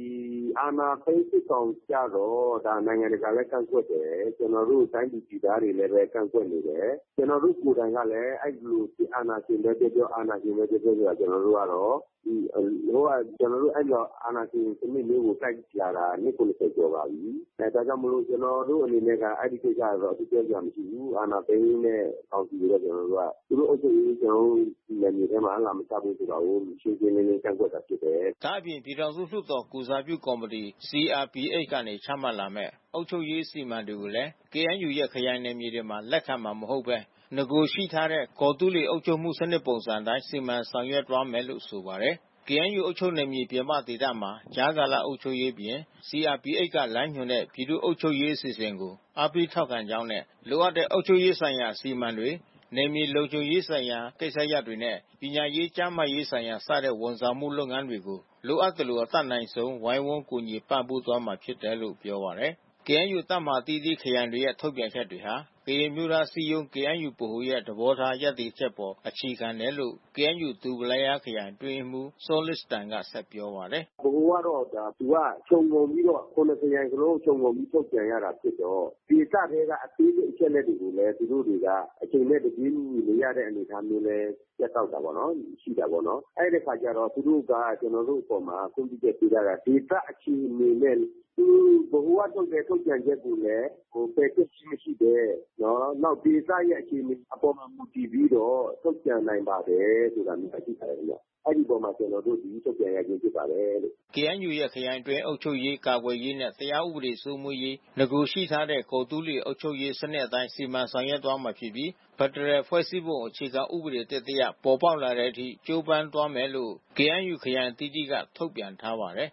C: အာဏာသိမ်းစစ်ကောင်ကြတော့ဒါနိုင်ငံတကာလည်းကန့်ကွက်တယ်ကျွန်တော်တို့တိုင်းပြည်ပြည်သားတွေလည်းပဲကန့်ကွက်နေတယ်ကျွန်တော်တို့ကိုယ်တိုင်ကလည်းအဲ့လိုအာဏာရှင်ပဲပြောအာဏာရှင်ပဲပြောဆိုတာကျွန်တော်တို့ကတော့ကျွန်တော်တို့အဲ့လိုအာဏာရှင်စနစ်မျိုးကိုတိုက်လာတာနှစ်90ကျော်ပါပြီဒါကြောင့်မလို့ကျွန်တော်တို့အနေနဲ့ကအဲ့ဒီကိစ္စတော့အပြောကြမရှိဘူးအာဏာသိမ်းတဲ့ကောင်စီတွေကျွန်တော်တို့ကသူတို့အုပ်ချုပ်ရေးကျွန်တော်တို့နယ်မြေထဲမှာလာမချဘူးဆိုတာကိုရှင်းရှင်းလင်းလင်းကန့်ကွက်တာဖြစ်တယ်
X: ဒါအပြင်ပြည်ထောင်စုလွှတ်တော်ကုစားပြုကော်မတီ CRPH ကနေချမှတ်လာမဲ့အုပ်ချုပ်ရေးစီမံတွေကိုလည်း KNU ရဲ့ခရိုင်နယ်မြေတွေမှာလက်ခံမှာမဟုတ်ပဲငကိုရှိထားတဲ့ကော်တူးလီအုပ်ချုပ်မှုစနစ်ပုံစံအတိုင်းစီမံဆောင်ရွက်သွားမယ်လို့ဆိုပါတယ်KNU အုပ်ချုပ်နယ်မြေပြင်ပဒေသမှာကြားကာလအုပ်ချုပ်ရေးပြင် CRPH ကလိုင်းညွှန်တဲ့ပြည်သူ့အုပ်ချုပ်ရေးအစီအစဉ်ကိုအားပေးထောက်ခံကြောင်းနဲ့လိုအပ်တဲ့အုပ်ချုပ်ရေးဆိုင်ရာစီမံတွေနယ်မြေလုံခြုံရေးဆိုင်ရာကိစ္စရပ်တွေနဲ့ပညာရေးကျန်းမာရေးဆိုင်ရာစတဲ့ဝန်ဆောင်မှုလုပ်ငန်းတွေကိုလိုအပ်သလိုအတတ်နိုင်ဆုံးဝိုင်းဝန်းကူညီပံ့ပိုးသွားမှာဖြစ်တယ်လို့ပြောပါတယ်။ KNU တပ်မဟာတီးတီးခရိုင်တွေရဲ့ထုတ်ပြန်ချက်တွေဟာကရင်မျိုးသားစီယုံ KNU ဗဟိုရဲ့သဘောထားရပ်တည်ချက်ပေါ်အခြေခံတယ်လို့ KNU ဒူပလာယာခရိုင်တွင်းမှုစောလစ်တန်ကဆက်ပြောပါတယ်
C: ဗဟိုကတော့သူကခြုံငုံပြီးတော့9ခရိုင်ကလုံးခြုံငုံပြီးထုတ်ပြန်ရတာဖြစ်တော့ဒီစတဲ့ကအသေးစိတ်အချက်လက်တွေကိုလည်းသူတို့တွေကအချိန်နဲ့တပြေးညီနေရတဲ့အနေအထားမျိုးလဲပြတ်တော့တာပေါ့နော်ရှိတာပေါ့နော်အဲ့ဒီခါကျတော့သူတို့ကကျွန်တော်တို့အပေါ်မှာကွန်ပျူတာပြတာဒေတာအခြေအနေနဲ့ဘဟိုကထုတ်ပြန်ချက်ကိုလည်းပယ်ချက်ရှိတယ်နော်နောက်ဒေတာရဲ့အခြေအနေအပေါ်မှာမူတည်ပြီးတော့ထုတ်ပြန်နိုင်ပါတယ်ဆိုတာမျိုးရှိပါတယ်ဗျအဲ့ဒီပေါ်မှာကျွန်တော်တို့ဒီထုတ်ပြန်ရခြင်းဖြစ်ပါတယ်လို့
X: KNU ရဲ့ခရိုင်တွင်းအုပ်ချုပ်ရေးကာကွယ်ရေးနဲ့တရားဥပဒေစိုးမိုးရေးငကိုရှိထားတဲ့ကော်တူးလီအုပ်ချုပ်ရေးစနစ်အတိုင်းစီမံဆောင်ရွက်သွားမှာဖြစ်ပြီးဖက်ဒရယ်ဖွဲ့စည်းပုံအခြေခံဥပဒေတရပ်ပေါ်ပေါက်လာတဲ့အထိကြိုးပမ်းသွားမယ်လို့ KNU ခရိုင်တီးတီးကထုတ်ပြန်ထားပါတယ်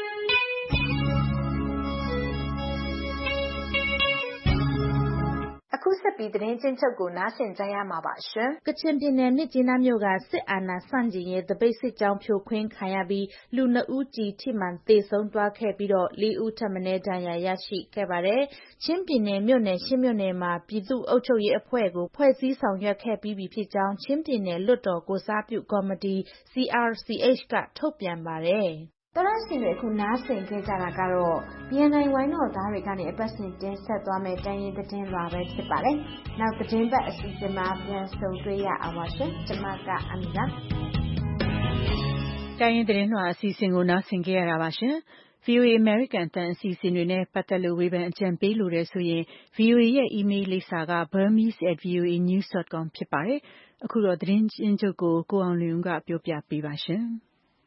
E: အခုဆက်ပြီးသတင်းချင်းချုပ်ကိုနားဆင်ကြရမှာပါရှင်
V: ။ကချင်ပြည်နယ်မြစ်ကြီးနားမြို့ကစစ်အာဏာဆန့်ကျင်ရေးတပိတ်စစ်ကြောင်းဖြိုခွင်းခံရပြီးလူ2ဦးကျည်ထိမှန်သေဆုံးသွားခဲ့ပြီးတော့4ဦးထပ်မံဒဏ်ရာရရှိခဲ့ပါတယ်။ချင်းပြည်နယ်မြို့နယ်10မြို့နယ်မှာပြည်သူ့အုပ်ချုပ်ရေးအဖွဲ့ကိုဖွဲ့စည်းဆောင်ရွက်ခဲ့ပြီးပြီဖြစ်ကြောင်းချင်းပြည်နယ်လွှတ်တော်ကိုစားပြုကော်မတီ CRCH ကထုတ်ပြန်ပါတယ်။
E: တော်ရရှိတွေအခုနားဆင်ခဲ့ကြတာကတော့ BNI ဝိုင်းတော်သားတွေကနေအပတ်စဉ်တင်ဆက်သွားမယ့်တိုင်းရင်းသတင်းလွှာပဲဖြစ်ပါတယ်။နောက်သတင်းပတ်အစီအစဉ်မှာပြန်ဆုံတွေ့ရအောင်ပါရှင်။ကျွန်မကအမီပါ
B: ။တိုင်းရင်းသတင်းလွှာအစီအစဉ်ကိုနားဆင်ခဲ့ရတာပါရှင်။ VOA American အသံအစီအစဉ်တွေနဲ့ပတ်သက်လို့ဝေဖန်အကြံပေးလိုတဲ့ဆိုရင် VOA ရဲ့ email လိပ်စာက burmese@voanews.com ဖြစ်ပါတယ်။အခုတော့သတင်းချင်းချုပ်ကိုကိုအောင်လွင်ဦးကပြောပြပေးပါရှင်။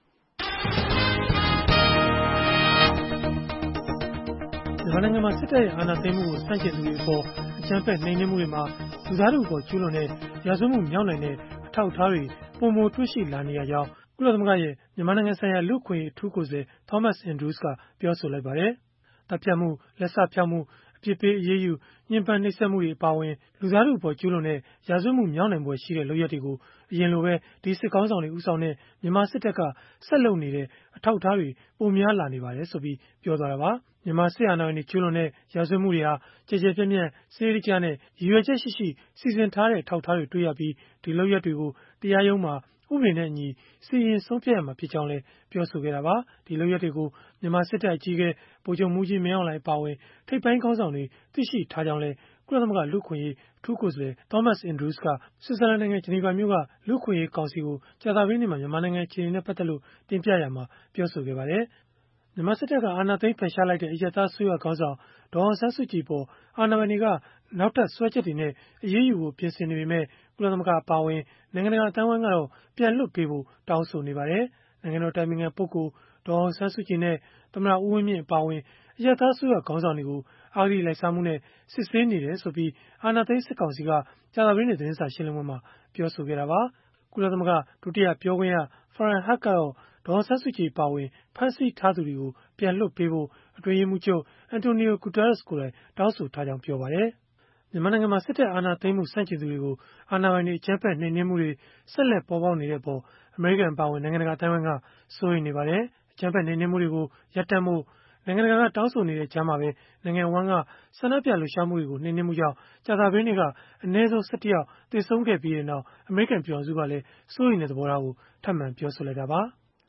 D: မြန်မာနိုင်ငံမှာစစ်တပ်ရဲ့အာဏာသိမ်းမှုကိုဆန့်ကျင်သူတွေအပေါ်အကြမ်းဖက်နှိမ်နင်းမှုတွေမှာလူသားထုအပေါ်ကျူးလွန်တဲ့ရာဇဝတ်မှုမြောက်နိုင်တဲ့အထောက်အထားတွေပုံမတွေ့ရှိလာနေရကြောင်းကုလသမဂ္ဂရဲ့မြန်မာနိုင်ငံဆိုင်ရာလူ့အခွင့်အရေးအထူးကိုယ်စားလှယ် Thomas Andrews ကပြောဆိုလိုက်ပါတယ်။တပ်ဖြတ်မှုလက်စဖျောက်မှုအပြစ်ပေးအရေးယူညှဉ်းပန်းနှိပ်စက်မှုတွေအပါအဝင်လူသားထုအပေါ်ကျူးလွန်တဲ့ရာဇဝတ်မှုမြောက်နိုင်ဖွယ်ရှိတဲ့လုပ်ရပ်တွေကိုအရင်လိုပဲဒီစစ်ကောင်းဆောင်တွေဦးဆောင်တဲ့မြန်မာစစ်တပ်ကဆက်လုပ်နေတဲ့အထောက်အထားတွေပုံများလာနေပါတယ်ဆိုပြီးပြောသွားတာပါ။မြန်မာစစ်အာဏာပိုင်တွေကျူးလွန်တဲ့ရာဇဝတ်မှုတွေဟာကြည်ကြဲပြန့်ပြန့်စနစ်တကျနဲ့ရည်ရွယ်ချက်ရှိရှိစီစဉ်ထားတဲ့အထောက်အထားတွေတွေ့ရပြီးဒီလုပ်ရပ်တွေကိုတရားရုံးမှာဥပဒေနဲ့အညီစီရင်ဆုံးဖြတ်ရမှာဖြစ်ကြောင်းလည်းပြောဆိုခဲ့တာပါဒီလုပ်ရပ်တွေကိုမြန်မာစစ်တပ်အကြီးအကဲဗိုလ်ချုပ်မှူးကြီးမင်းအောင်လှိုင်အပါအဝင်ထိပ်ပိုင်းခေါင်းဆောင်တွေသိရှိထားကြောင်းလည်းကုလသမဂ္ဂလူ့အခွင့်အရေးအထူးကိုယ်စားလှယ် Thomas Andrews ကဆွစ်ဇာလန်နိုင်ငံဂျနီဗာမြို့ကလူ့အခွင့်အရေးကောင်စီကိုကြာသပတေးနေ့မှာမြန်မာနိုင်ငံအခြေအနေနဲ့ပတ်သက်လို့တင်ပြရာမှာပြောဆိုခဲ့ပါတယ်မြန်မာစစ်တပ်ကအာဏာသိမ်းဖယ်ရှားလိုက်တဲ့အရပ်သားအစိုးရခေါင်းဆောင်ဒေါ်အောင်ဆန်းစုကြည်ပေါ်အာဏာပိုင်တွေကနောက်ထပ်စွဲချက်တွေနဲ့အရေးယူဖို့ပြင်ဆင်နေပေမဲ့ကုလသမဂ္ဂအပါအဝင်နိုင်ငံတကာအသိုင်းအဝိုင်းကတော့ပြန်လွှတ်ပေးဖို့တောင်းဆိုနေပါတယ်။နိုင်ငံတော်တိုင်ပင်ခံပုဂ္ဂိုလ်ဒေါ်အောင်ဆန်းစုကြည်နဲ့သမ္မတဦးဝင်းမြင့်အပါအဝင်အရပ်သားအစိုးရခေါင်းဆောင်တွေကိုအဂတိလိုက်စားမှုနဲ့စစ်ဆေးနေတယ်ဆိုပြီးအာဏာသိမ်းစစ်ကောင်စီကကြာသပတေးနေ့သတင်းစာရှင်းလင်းပွဲမှာပြောဆိုခဲ့တာပါ။ကုလသမဂ္ဂဒုတိယပြောခွင့်ရ Farhan Haq ကတော့ဒေါ်အောင်ဆန်းစုကြည်အပါအဝင်ဖမ်းဆီးထားသူတွေကိုပြန်လွှတ်ပေးဖို့အတွင်းရေးမှူးချုပ် Antonio Guterres ကိုယ်တိုင်တောင်းဆိုထားကြောင်းပြောပါတယ်။မြန်မာနိုင်ငံမှာစစ်တပ်အာဏာသိမ်းမှုဆန့်ကျင်သူတွေကိုအာဏာပိုင်တွေအကြမ်းဖက်နှိမ်နင်းမှုတွေဆက်လက်ပေါ်ပေါက်နေတဲ့အပေါ်အမေရိကန်အပါအဝင်နိုင်ငံတကာအသိုင်းအဝိုင်းကစိုးရိမ်နေပါတယ်။အကြမ်းဖက်နှိမ်နင်းမှုတွေကိုရပ်တန့်ဖို့နိုင်ငံတကာကတောင်းဆိုနေတဲ့ကြားမှာပဲနိုင်ငံအဝန်းကဆန္ဒပြလှုပ်ရှားမှုတွေကိုနှိမ်နင်းမှုကြောင့်ကြာသပတေးနေ့ကအနည်းဆုံး17ယောက်သေဆုံးခဲ့ပြီးနောက်အမေရိကန်ပြည်ထောင်စုကလည်းစိုးရိမ်တဲ့သဘောထားကိုထပ်မံပြောဆိုလိုက်တာပါ။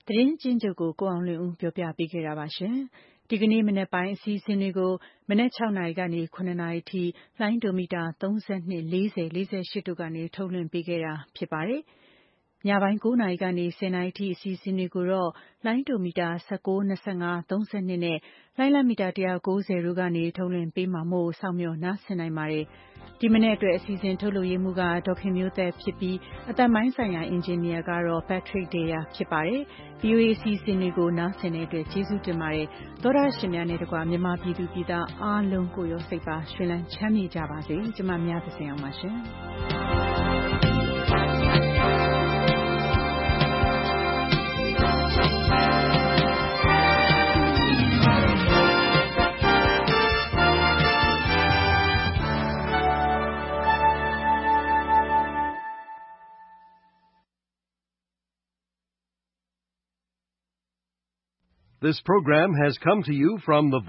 B: သတင်းကျဉ်းချုပ်ကိုကိုအောင်လွင်ဦးပြောပြပေးခဲ့တာပါရှင်။ဒီကနေ့မနက်ပိုင်းအစီအစဉ်တွေကိုမနက်6နာရီကနေ9နာရီထိလိုင်းဒိုမီတာ32 40 48တို့ကနေထုတ်လွှင့်ပေးခဲ့တာဖြစ်ပါတယ်။ညပိုင်း9နာရီကနေ10နာရီထိအစီအစဉ်တွေကိုတော့လိုင်းဒိုမီတာ19 25 32နဲ့လိုင်းလမီတာ190တို့ကနေထုတ်လွှင့်ပေးမှာမို့စောင့်မျှော်နားဆင်နိုင်ပါတယ်။ဒီမနေ့အတွက်အစီအစဉ်ထုတ်လုပ်ရေးမှူးကဒေါက်ခင်မျိုးသက်ဖြစ်ပြီးအသက်ပိုင်းဆိုင်ရာအင်ဂျင်နီယာကတော့ Patrick Deya ဖြစ်ပါတယ်။ VOA အစီအစဉ်တွေကိုနားဆင်တဲ့အတွက်ကျေးဇူးတင်ပါတယ်။သောတာရှင်များနဲ့တကွမြန်မာပြည်သူပြည်သားအားလုံးကိုရောစိတ်ပါရှင်လန်းချမ်းမြေ့ကြပါစေ။ကျွန်မများသစဉ်အောင်ပါရှင်။
H: This program has come to you from the